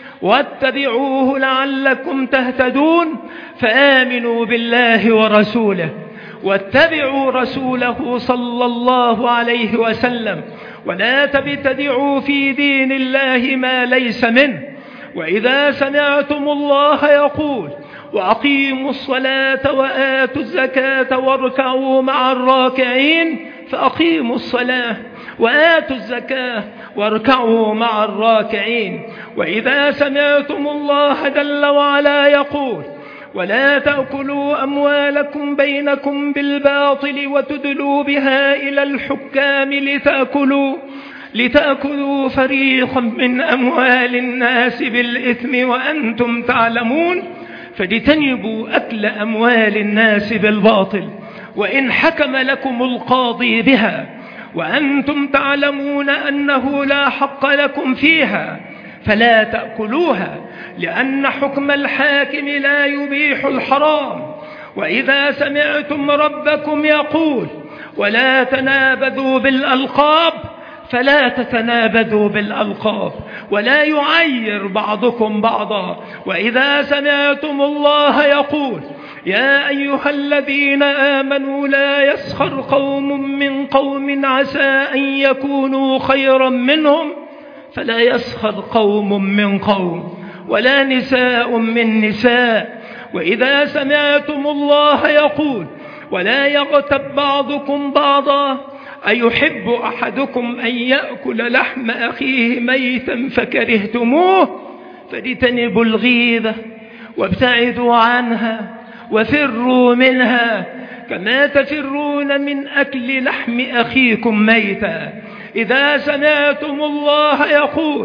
واتبعوه لعلكم تهتدون، فآمنوا بالله ورسوله واتبعوا رسوله صلى الله عليه وسلم، ولا تبتدعوا في دين الله ما ليس منه. وإذا سمعتم الله يقول: وأقيموا الصلاة وآتوا الزكاة واركعوا مع الراكعين، فأقيموا الصلاة وآتوا الزكاة واركعوا مع الراكعين. وإذا سمعتم الله جل وعلا يقول: ولا تأكلوا أموالكم بينكم بالباطل وتدلوا بها إلى الحكام لتأكلوا لتأكلوا فريقا من أموال الناس بالإثم وأنتم تعلمون، فاجتنبوا أكل أموال الناس بالباطل وإن حكم لكم القاضي بها وأنتم تعلمون أنه لا حق لكم فيها، فلا تأكلوها، لأن حكم الحاكم لا يبيح الحرام. وإذا سمعتم ربكم يقول: ولا تنابذوا بالألقاب، فلا تتنابذوا بالألقاب، ولا يعير بعضكم بعضا. وإذا سمعتم الله يقول: يا أيها الذين آمنوا لا يسخر قوم من قوم عسى أن يكونوا خيرا منهم، فلا يسخر قوم من قوم، ولا نساء من نساء. وإذا سمعتم الله يقول: ولا يغتب بعضكم بعضا، أيحب أحدكم أن يأكل لحم أخيه ميتا فكرهتموه، فاجتنبوا الغيبة وابتعدوا عنها وفروا منها كما تفرون من أكل لحم أخيكم ميتا. إذا سمعتم الله يقول: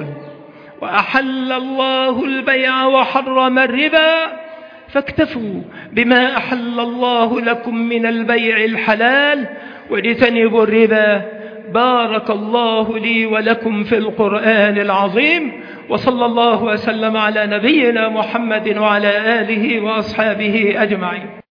وأحل الله البيع وحرم الربا، فاكتفوا بما أحل الله لكم من البيع الحلال واجتنبوا الربا. بارك الله لي ولكم في القرآن العظيم، وصلى الله وسلم على نبينا محمد وعلى آله وأصحابه أجمعين.